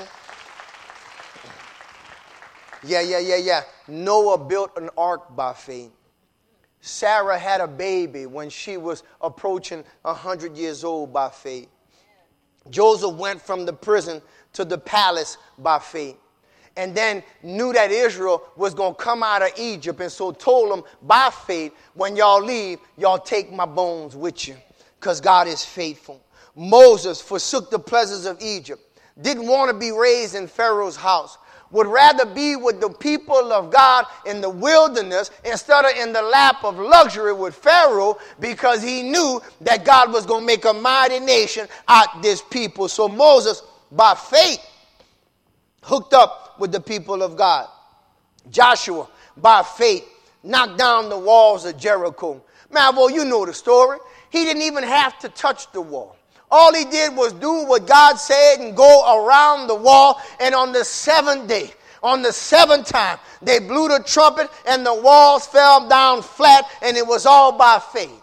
Yeah. Noah built an ark by faith. Sarah had a baby when she was approaching 100 years old by faith. Joseph went from the prison to the palace by faith. And then knew that Israel was going to come out of Egypt. And so told them by faith, when y'all leave, y'all take my bones with you. Because God is faithful. Moses forsook the pleasures of Egypt. Didn't want to be raised in Pharaoh's house. Would rather be with the people of God in the wilderness instead of in the lap of luxury with Pharaoh, because he knew that God was going to make a mighty nation out this people. So Moses, by faith, hooked up with the people of God. Joshua, by faith, knocked down the walls of Jericho. Man, well, you know the story. He didn't even have to touch the wall. All he did was do what God said and go around the wall. And on the seventh day, on the seventh time, they blew the trumpet and the walls fell down flat, and it was all by faith.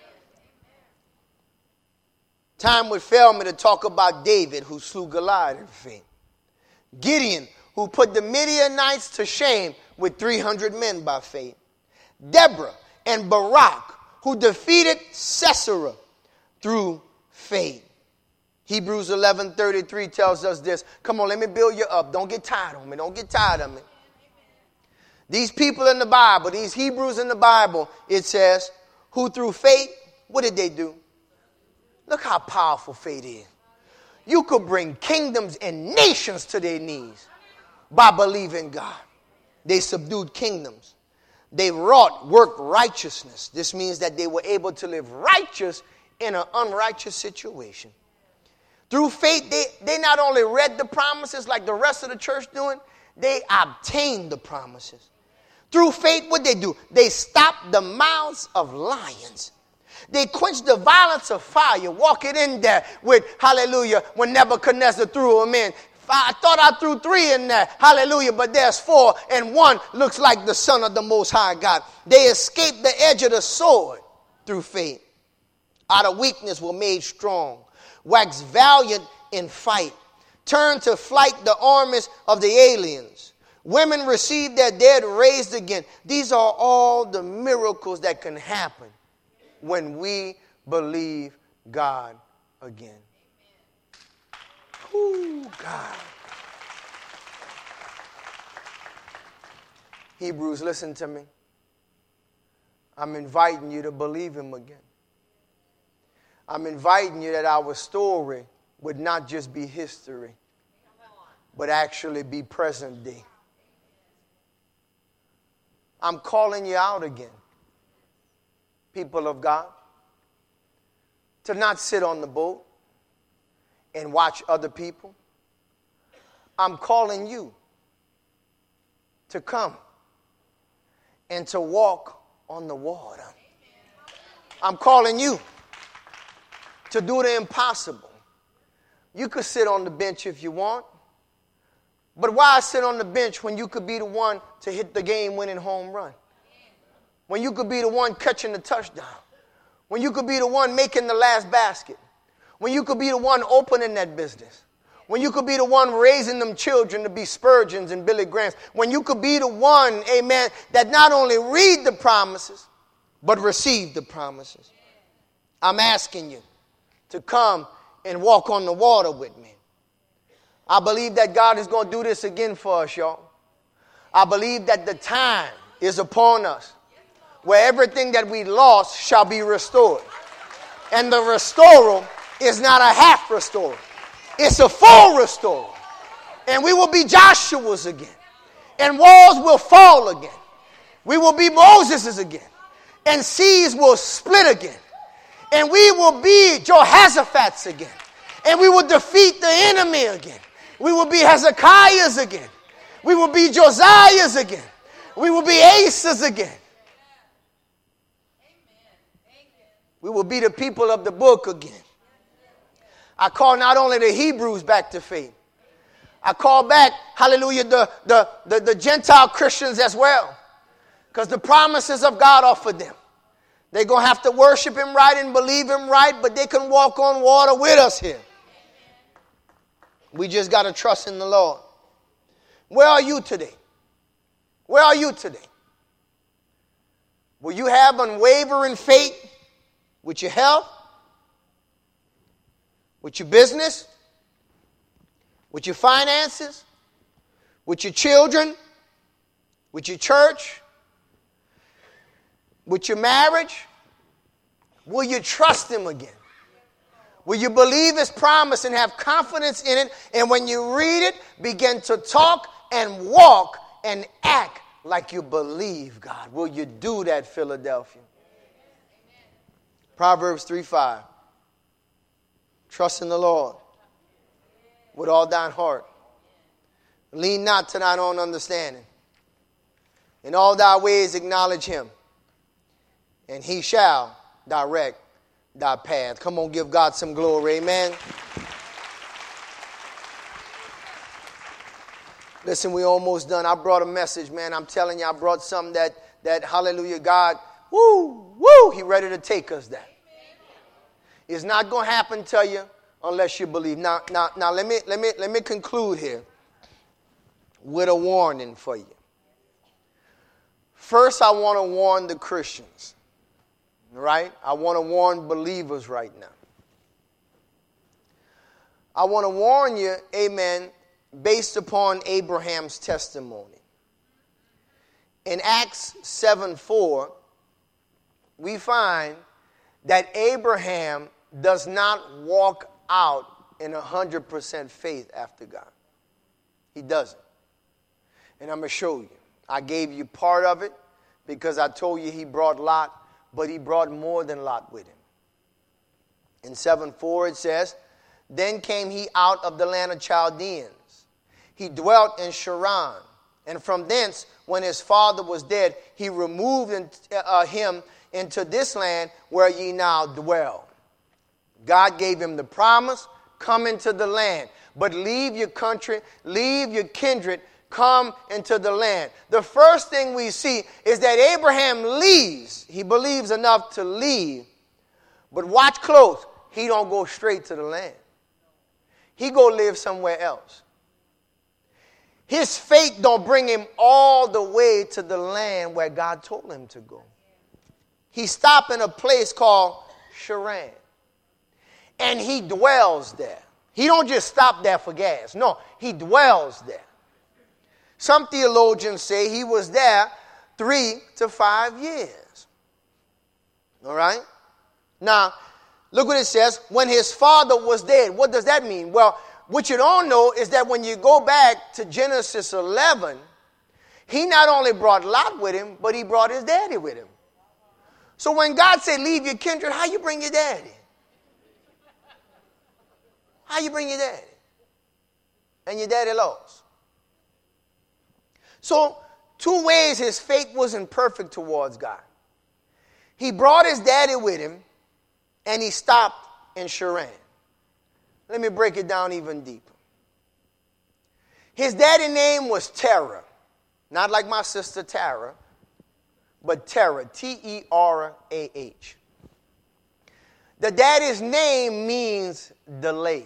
Time would fail me to talk about David, who slew Goliath in faith. Gideon, who put the Midianites to shame with 300 men by faith. Deborah and Barak, who defeated Sisera through faith. Hebrews 11:33 tells us this. Come on, let me build you up. Don't get tired of me. Don't get tired of me. These people in the Bible, these Hebrews in the Bible, it says, who through faith, what did they do? Look how powerful faith is. You could bring kingdoms and nations to their knees by believing God. They subdued kingdoms. They worked righteousness. This means that they were able to live righteous in an unrighteous situation. Through faith, they not only read the promises like the rest of the church doing, they obtained the promises. Through faith, what they do? They stopped the mouths of lions. They quenched the violence of fire, walking in there with, hallelujah, when Nebuchadnezzar threw them in. I thought I threw 3 in there, hallelujah, but there's 4, and 1 looks like the Son of the Most High God. They escaped the edge of the sword through faith. Out of weakness were made strong, waxed valiant in fight, turned to flight the armies of the aliens. Women received their dead raised again. These are all the miracles that can happen when we believe God again. Ooh, God. Hebrews, listen to me. I'm inviting you to believe him again. I'm inviting you that our story would not just be history, but actually be present day. I'm calling you out again, people of God, to not sit on the boat and watch other people. I'm calling you to come and to walk on the water. I'm calling you to do the impossible. You could sit on the bench if you want, but why sit on the bench when you could be the one to hit the game-winning home run? When you could be the one catching the touchdown? When you could be the one making the last basket? When you could be the one opening that business? When you could be the one raising them children to be Spurgeons and Billy Grahams? When you could be the one, amen, that not only read the promises, but receive the promises? I'm asking you to come and walk on the water with me. I believe that God is going to do this again for us, y'all. I believe that the time is upon us where everything that we lost shall be restored. And the restoral is not a half restoral. It's a full restoral. And we will be Joshua's again. And walls will fall again. We will be Moses's again. And seas will split again. And we will be Jehoshaphat's again. And we will defeat the enemy again. We will be Hezekiah's again. We will be Josiah's again. We will be Asa's again. We will be the people of the book again. I call not only the Hebrews back to faith. I call back, hallelujah, the Gentile Christians as well. Because the promises of God are for them. They're going to have to worship him right and believe him right, but they can walk on water with us here. We just got to trust in the Lord. Where are you today? Where are you today? Will you have unwavering faith with your health, with your business, with your finances, with your children, with your church, with your marriage? Will you trust him again? Will you believe his promise and have confidence in it? And when you read it, begin to talk and walk and act like you believe God. Will you do that, Philadelphia? Proverbs 3:5. Trust in the Lord with all thine heart. Lean not to thine own understanding. In all thy ways acknowledge him, and he shall direct thy path. Come on, give God some glory. Amen. Listen, we almost done. I brought a message, man. I'm telling you, I brought something that hallelujah, God, he ready to take us there. It's not going to happen to you unless you believe. Now, let me conclude here with a warning for you. First, I want to warn the Christians, right? I want to warn believers right now. I want to warn you, amen, based upon Abraham's testimony. In Acts 7:4, we find that Abraham does not walk out in 100% faith after God. He doesn't. And I'm going to show you. I gave you part of it because I told you he brought Lot, but he brought more than Lot with him. In 7:4 it says, then came he out of the land of Chaldeans. He dwelt in Sharon, and from thence, when his father was dead, he removed him into this land where ye now dwell. God gave him the promise, come into the land, but leave your country, leave your kindred, come into the land. The first thing we see is that Abraham leaves. He believes enough to leave, but watch close. He don't go straight to the land. He go live somewhere else. His faith don't bring him all the way to the land where God told him to go. He stopped in a place called Sharon. And he dwells there. He don't just stop there for gas. No, he dwells there. Some theologians say he was there 3 to 5 years. All right? Now, look what it says. When his father was dead. What does that mean? Well, what you don't know is that when you go back to Genesis 11, he not only brought Lot with him, but he brought his daddy with him. So when God said, leave your kindred, how you bring your daddy? How you bring your daddy? And your daddy lost. So 2 ways his faith wasn't perfect towards God. He brought his daddy with him, and he stopped in Sharon. Let me break it down even deeper. His daddy's name was Terah. Not like my sister Tara, but Terah, Terah. The daddy's name means delay.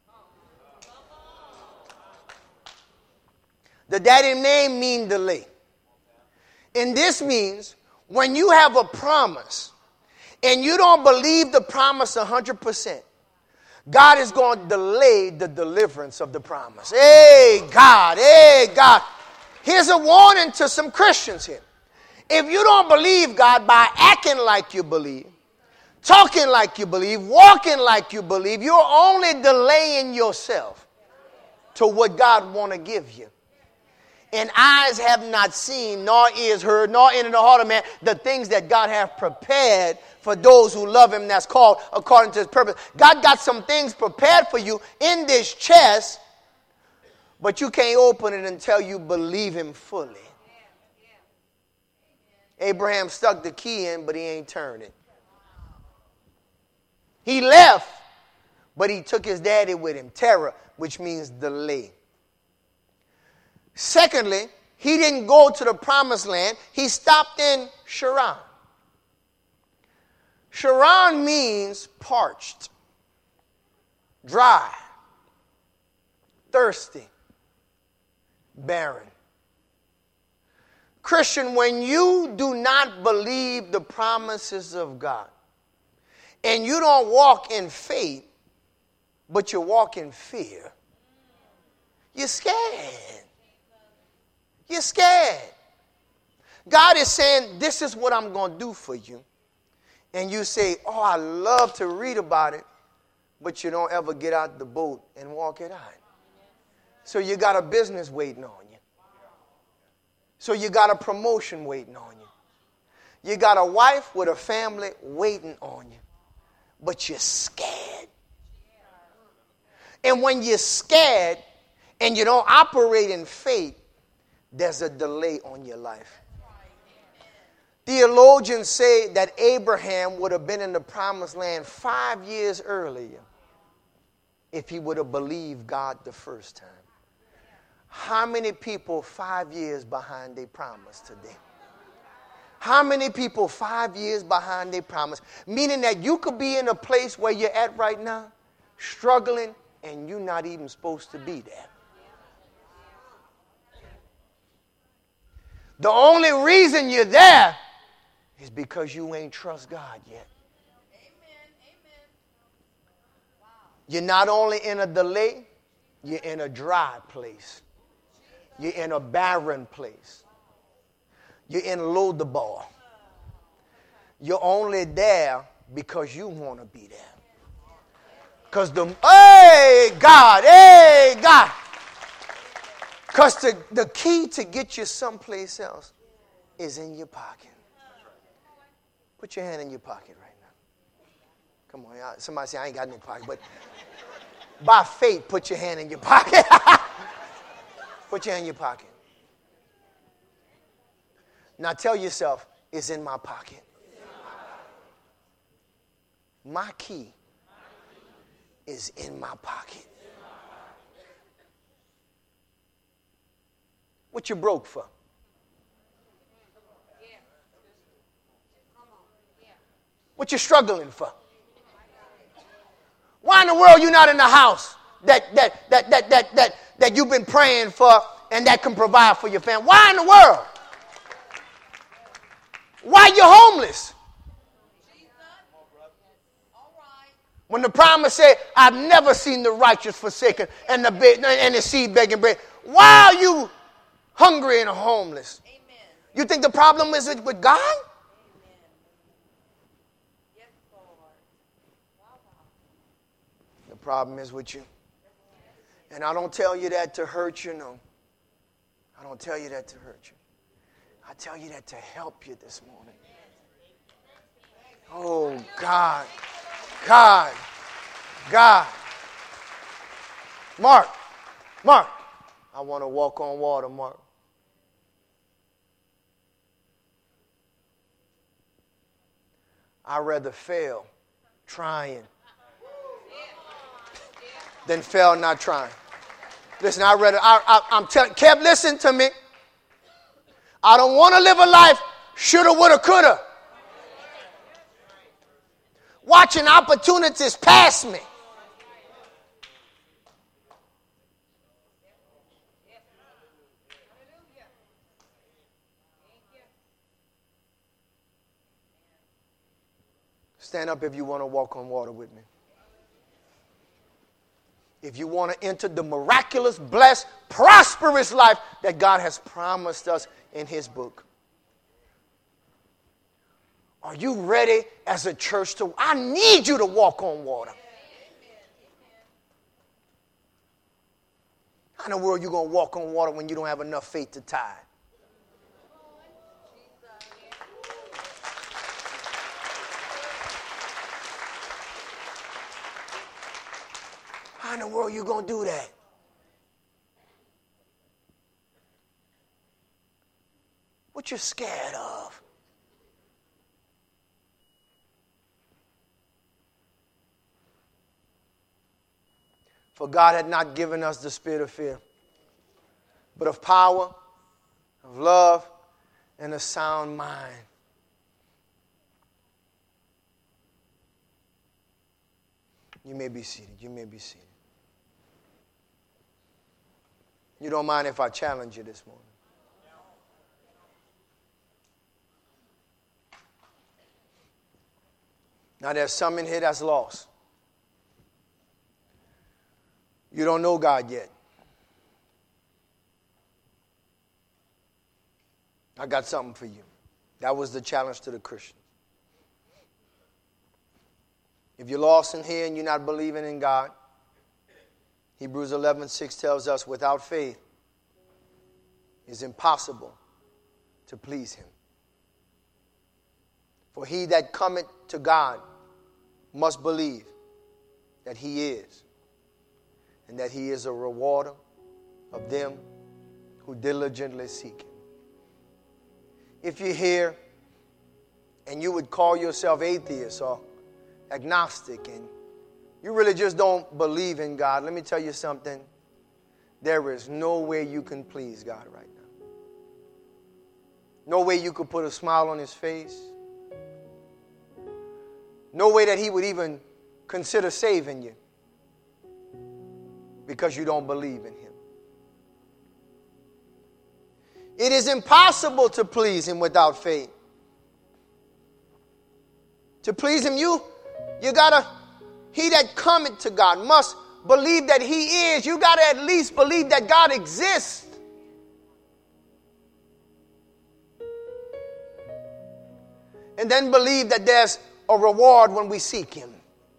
The daddy's name means delay. And this means when you have a promise and you don't believe the promise 100%, God is going to delay the deliverance of the promise. Hey, God. Hey, God. Here's a warning to some Christians here. If you don't believe God by acting like you believe, talking like you believe, walking like you believe, you're only delaying yourself to what God want to give you. And eyes have not seen, nor ears heard, nor entered the heart of man, the things that God has prepared for those who love him, that's called according to his purpose. God got some things prepared for you in this chest, but you can't open it until you believe him fully. Abraham stuck the key in, but he ain't turned it. He left, But he took his daddy with him, Terah, which means delay. Secondly, he didn't go to the promised land. He stopped in Sharon. Sharon means parched, dry, thirsty, barren. Christian, when you do not believe the promises of God, and you don't walk in faith, but you walk in fear, you're scared. You're scared. God is saying, this is what I'm going to do for you. And you say, oh, I love to read about it, but you don't ever get out the boat and walk it out. So you got a business waiting on you. So you got a promotion waiting on you. You got a wife with a family waiting on you. But you're scared. And when you're scared and you don't operate in faith, there's a delay on your life. Theologians say that Abraham would have been in the promised land 5 years earlier if he would have believed God the first time. How many people 5 years behind their promise today? How many people 5 years behind their promise? Meaning that you could be in a place where you're at right now, struggling, and you're not even supposed to be there. The only reason you're there is because you ain't trust God yet. You're not only in a delay, you're in a dry place. You're in a barren place. You're in Lodabar. You're only there because you want to be there. Because hey God. Because the key to get you someplace else is in your pocket. Put your hand in your pocket right now. Come on, y'all. Somebody say, I ain't got no pocket. But by faith, put your hand in your pocket. Put your hand in your pocket. Now tell yourself, it's in my pocket. My key is in my pocket. What you broke for? What you struggling for? Why in the world you not in the house that you've been praying for and that can provide for your family? Why in the world? Why you homeless? When the promise said, I've never seen the righteous forsaken and the seed begging bread. Why are you hungry and homeless? Amen. You think the problem is with God? Amen. Yes, Lord. The problem is with you. And I don't tell you that to hurt you, no. I don't tell you that to hurt you. I tell you that to help you this morning. Oh, God. Mark, I want to walk on water, Mark. I'd rather fail trying than fail not trying. Listen, I'm telling Kev, listen to me. I don't want to live a life shoulda, woulda, coulda. Watching opportunities pass me. Stand up if you want to walk on water with me. If you want to enter the miraculous, blessed, prosperous life that God has promised us in His book. Are you ready as a church to? I need you to walk on water. How in the world are you going to walk on water when you don't have enough faith to tide? How in the world are you going to do that? What you scared of? For God had not given us the spirit of fear, but of power, of love, and a sound mind. You may be seated. You may be seated. You don't mind if I challenge you this morning? Now there's some in here that's lost. You don't know God yet. I got something for you. That was the challenge to the Christian. If you're lost in here and you're not believing in God, Hebrews 11:6 tells us without faith it's impossible to please him. For he that cometh to God must believe that he is, and that he is a rewarder of them who diligently seek him. If you're here and you would call yourself atheist or agnostic and you really just don't believe in God, let me tell you something. There is no way you can please God right now. No way you could put a smile on his face. No way that he would even consider saving you because you don't believe in him. It is impossible to please him without faith. To please him, you gotta, he that cometh to God must believe that he is. You gotta at least believe that God exists. And then believe that there's a reward when we seek him.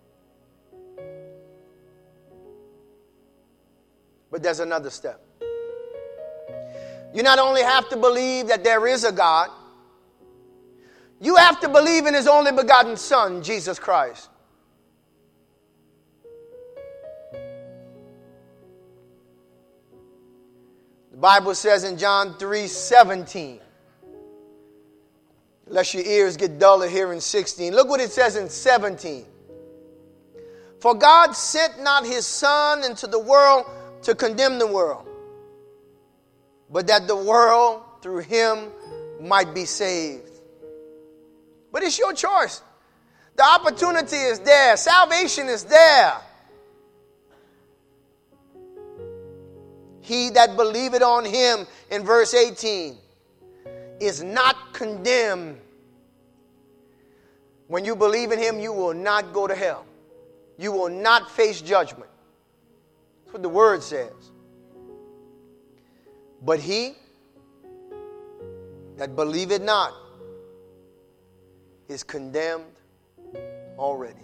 But there's another step. You not only have to believe that there is a God, you have to believe in his only begotten Son, Jesus Christ. The Bible says in John 3:17, lest your ears get dull of hearing 16. Look what it says in 17. For God sent not his Son into the world to condemn the world, but that the world through him might be saved. But it's your choice. The opportunity is there. Salvation is there. He that believeth on him, in verse 18, is not condemned. When you believe in him, you will not go to hell. You will not face judgment. That's what the word says. But he that believeth not is condemned already,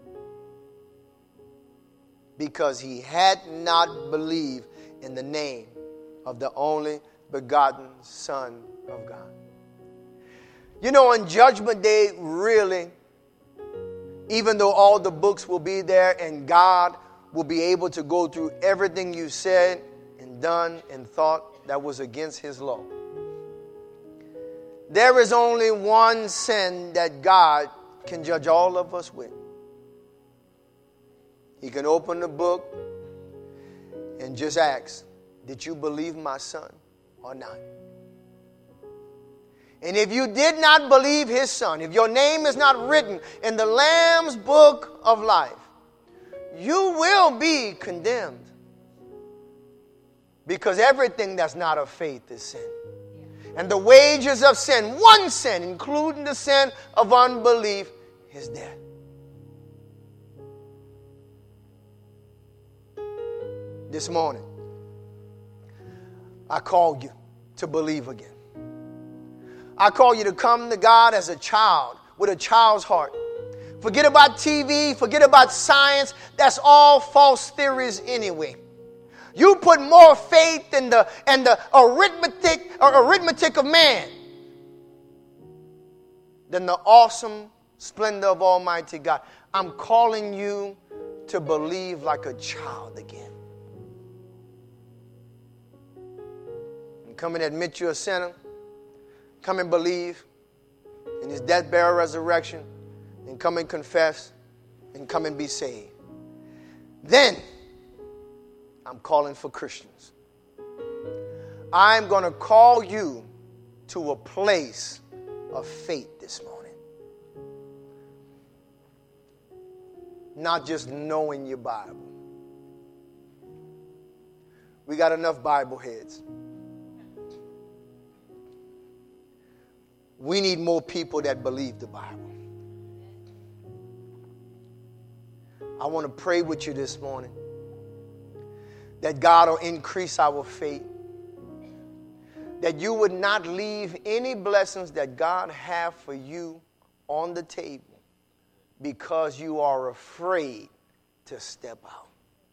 because he had not believed in the name of the only begotten Son of God. You know, on Judgment Day, really, even though all the books will be there and God will be able to go through everything you said and done and thought that was against his law, there is only one sin that God can judge all of us with. He can open the book and just ask, did you believe my Son or not? And if you did not believe his Son, if your name is not written in the Lamb's book of life, you will be condemned. Because everything that's not of faith is sin. And the wages of sin, one sin, including the sin of unbelief, is death. This morning, I call you to believe again. I call you to come to God as a child, with a child's heart. Forget about TV, forget about science. That's all false theories anyway. You put more faith in the arithmetic of man than the awesome splendor of Almighty God. I'm calling you to believe like a child again. And come and admit you're a sinner. Come and believe in his death, burial, resurrection. And come and confess. And come and be saved. Then I'm calling for Christians. I'm going to call you to a place of faith this morning. Not just knowing your Bible. We got enough Bible heads. We need more people that believe the Bible. I want to pray with you this morning that God will increase our faith, that you would not leave any blessings that God have for you on the table because you are afraid to step out.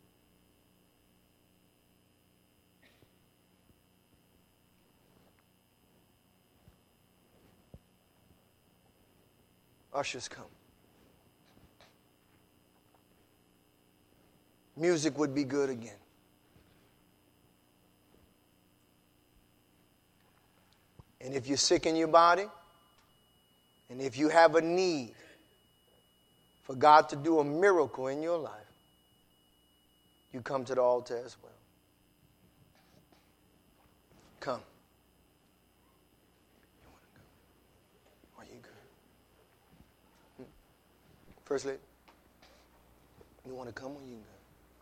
Ushers, come. Music would be good again. And if you're sick in your body, and if you have a need for God to do a miracle in your life, you come to the altar as well. Come. Are you good? First lady, you want to come or you can go?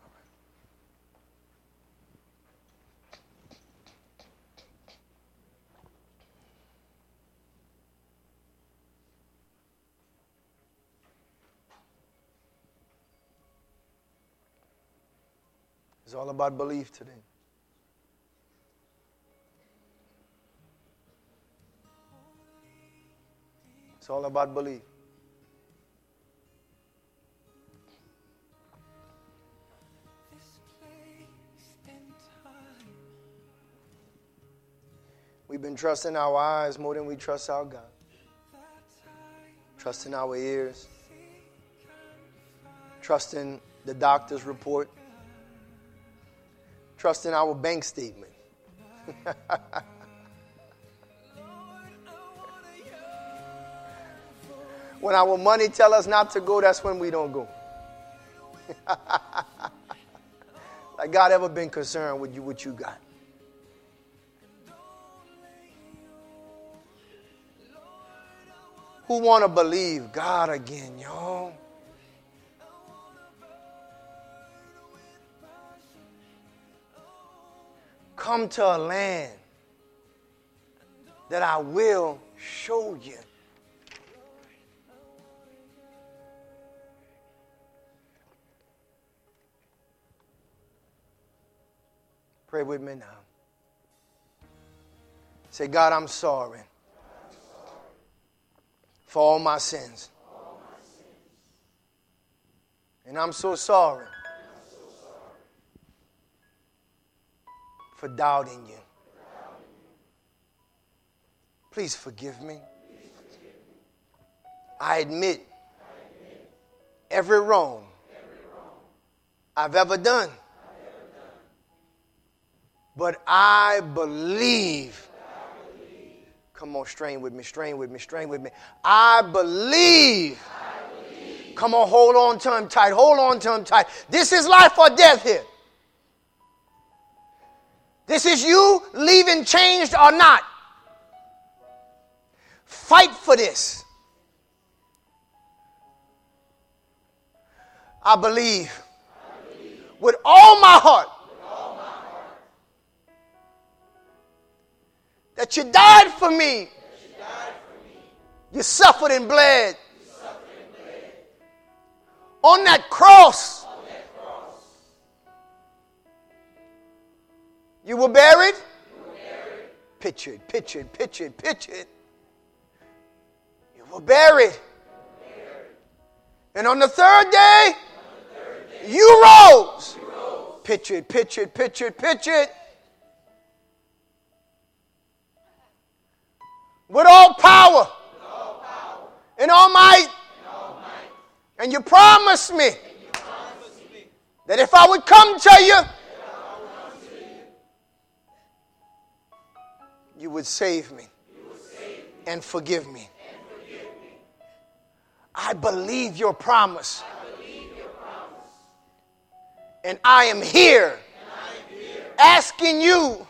It's all about belief today. It's all about belief. We've been trusting our eyes more than we trust our God. Trusting our ears. Trusting the doctor's report. Trusting our bank statement. When our money tell us not to go, that's when we don't go. Like God ever been concerned with you, what you got? Who want to believe God again, y'all? Come to a land that I will show you. Pray with me now. Say, God, I'm sorry for all my sins. And I'm so sorry for doubting you. Please forgive me. I admit every wrong I've ever done. But I believe. Come on, strain with me, strain with me, strain with me. I believe. Come on, hold on to him tight, hold on to him tight. This is life or death here. This is you leaving changed or not. Fight for this. I believe with all my heart that you died for me. You suffered and bled. On that cross. You were buried. Picture it, picture it, picture it, picture it. You were buried. And on the third day, you rose. Picture it, picture it, picture it, picture it. With all power and all might. And you promised me that if I would come to you, you would save me and forgive me. I believe your promise. And I am here asking you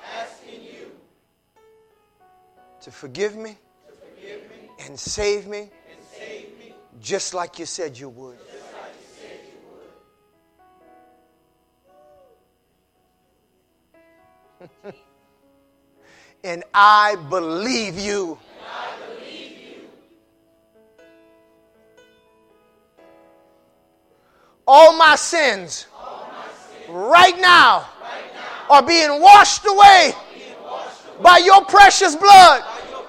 to forgive me and save me just like you said you would. And I believe you. All my sins right now are being washed away by your precious blood.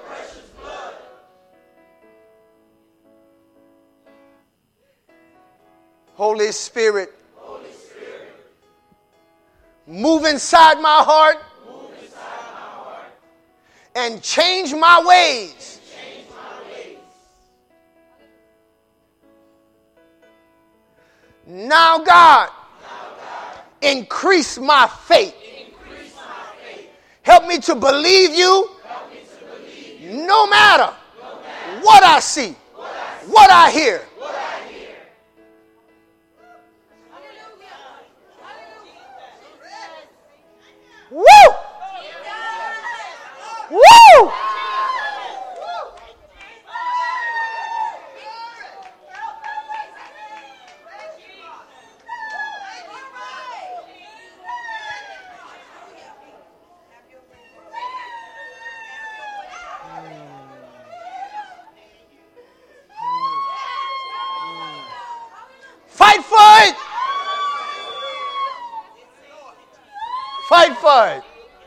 Holy Spirit, move inside my heart and change my ways. Now, God, increase my faith. Help me to believe you no matter what I see, what I hear. Woo! Woo! Fight for it! Fight for it!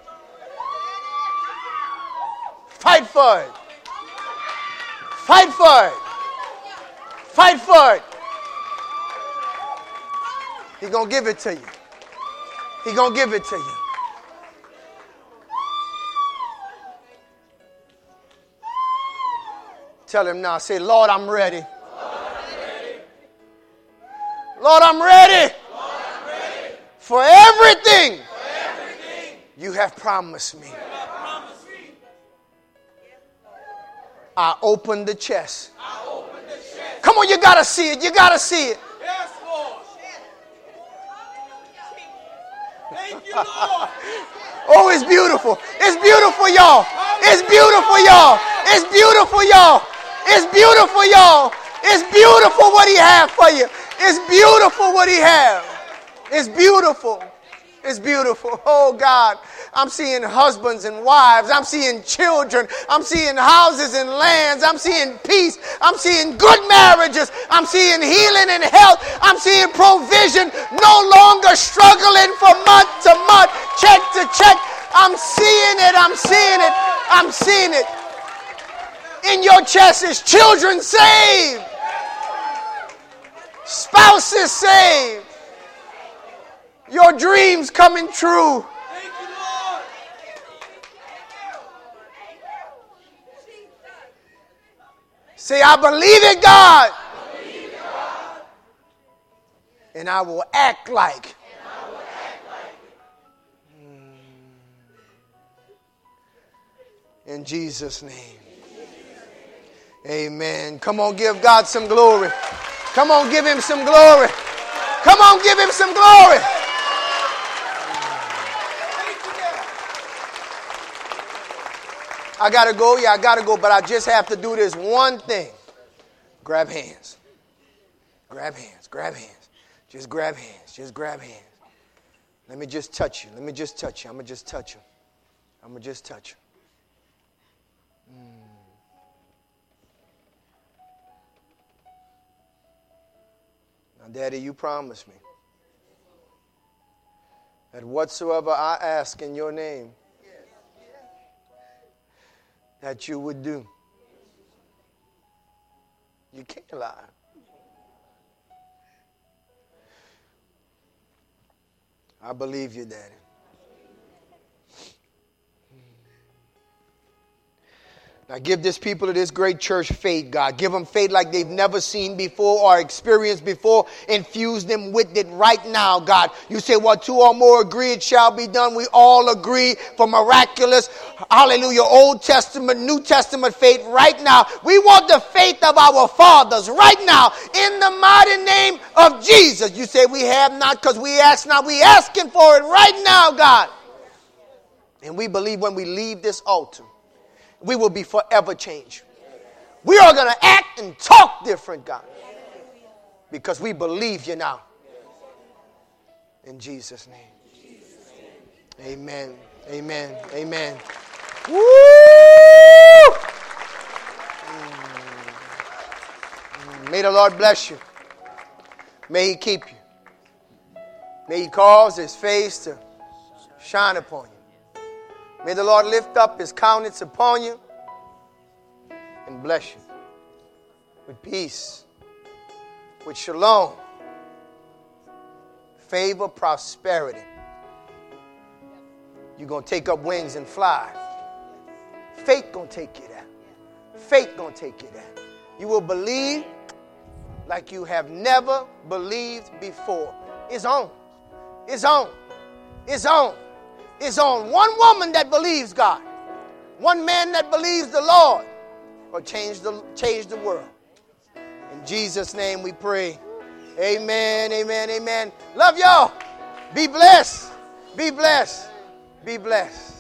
Fight for it! Fight for it! Fight for it! He's going to give it to you. He's going to give it to you. Tell him now, say, Lord, I'm ready. Lord, I'm ready for everything you have promised me. I open the chest. Come on, you got to see it. You got to see it. Yes, Lord. Thank you, Lord. Oh, it's beautiful. It's beautiful, y'all. It's beautiful, y'all. It's beautiful, y'all. It's beautiful, y'all. It's beautiful what he has for you. It's beautiful what he has. It's beautiful. It's beautiful. Oh, God. I'm seeing husbands and wives. I'm seeing children. I'm seeing houses and lands. I'm seeing peace. I'm seeing good marriages. I'm seeing healing and health. I'm seeing provision. No longer struggling from month to month, check to check. I'm seeing it. I'm seeing it. I'm seeing it. In your chest is children saved. Spouses saved. Your dreams coming true. Thank you, Lord. Say, I believe it, God. And I will act like. In Jesus' name. Amen. Come on, give God some glory. Come on, give him some glory. Come on, give him some glory. I got to go. Yeah, I got to go. But I just have to do this one thing. Grab hands. Grab hands. Grab hands. Just grab hands. Just grab hands. Let me just touch you. Let me just touch you. I'm going to just touch you. I'm going to just touch you. Now, Daddy, you promised me that whatsoever I ask in your name, that you would do. You can't lie. I believe you, Daddy. Now give this people of this great church faith, God. Give them faith like they've never seen before or experienced before. Infuse them with it right now, God. You say, well, 2 or more agree, it shall be done. We all agree for miraculous, hallelujah, Old Testament, New Testament faith right now. We want the faith of our fathers right now in the mighty name of Jesus. You say we have not because we ask not. We asking for it right now, God. And we believe when we leave this altar, we will be forever changed. We are going to act and talk different, God, because we believe you now. In Jesus' name. Amen. Amen. Amen. Woo! May the Lord bless you. May he keep you. May he cause his face to shine upon you. May the Lord lift up his countenance upon you and bless you with peace, with shalom, favor, prosperity. You're going to take up wings and fly. Faith going to take you there. Faith going to take you there. You will believe like you have never believed before. It's on. It's on. It's on. It's on. One woman that believes God. One man that believes the Lord will change the world. In Jesus' name we pray. Amen, amen, amen. Love y'all. Be blessed. Be blessed. Be blessed.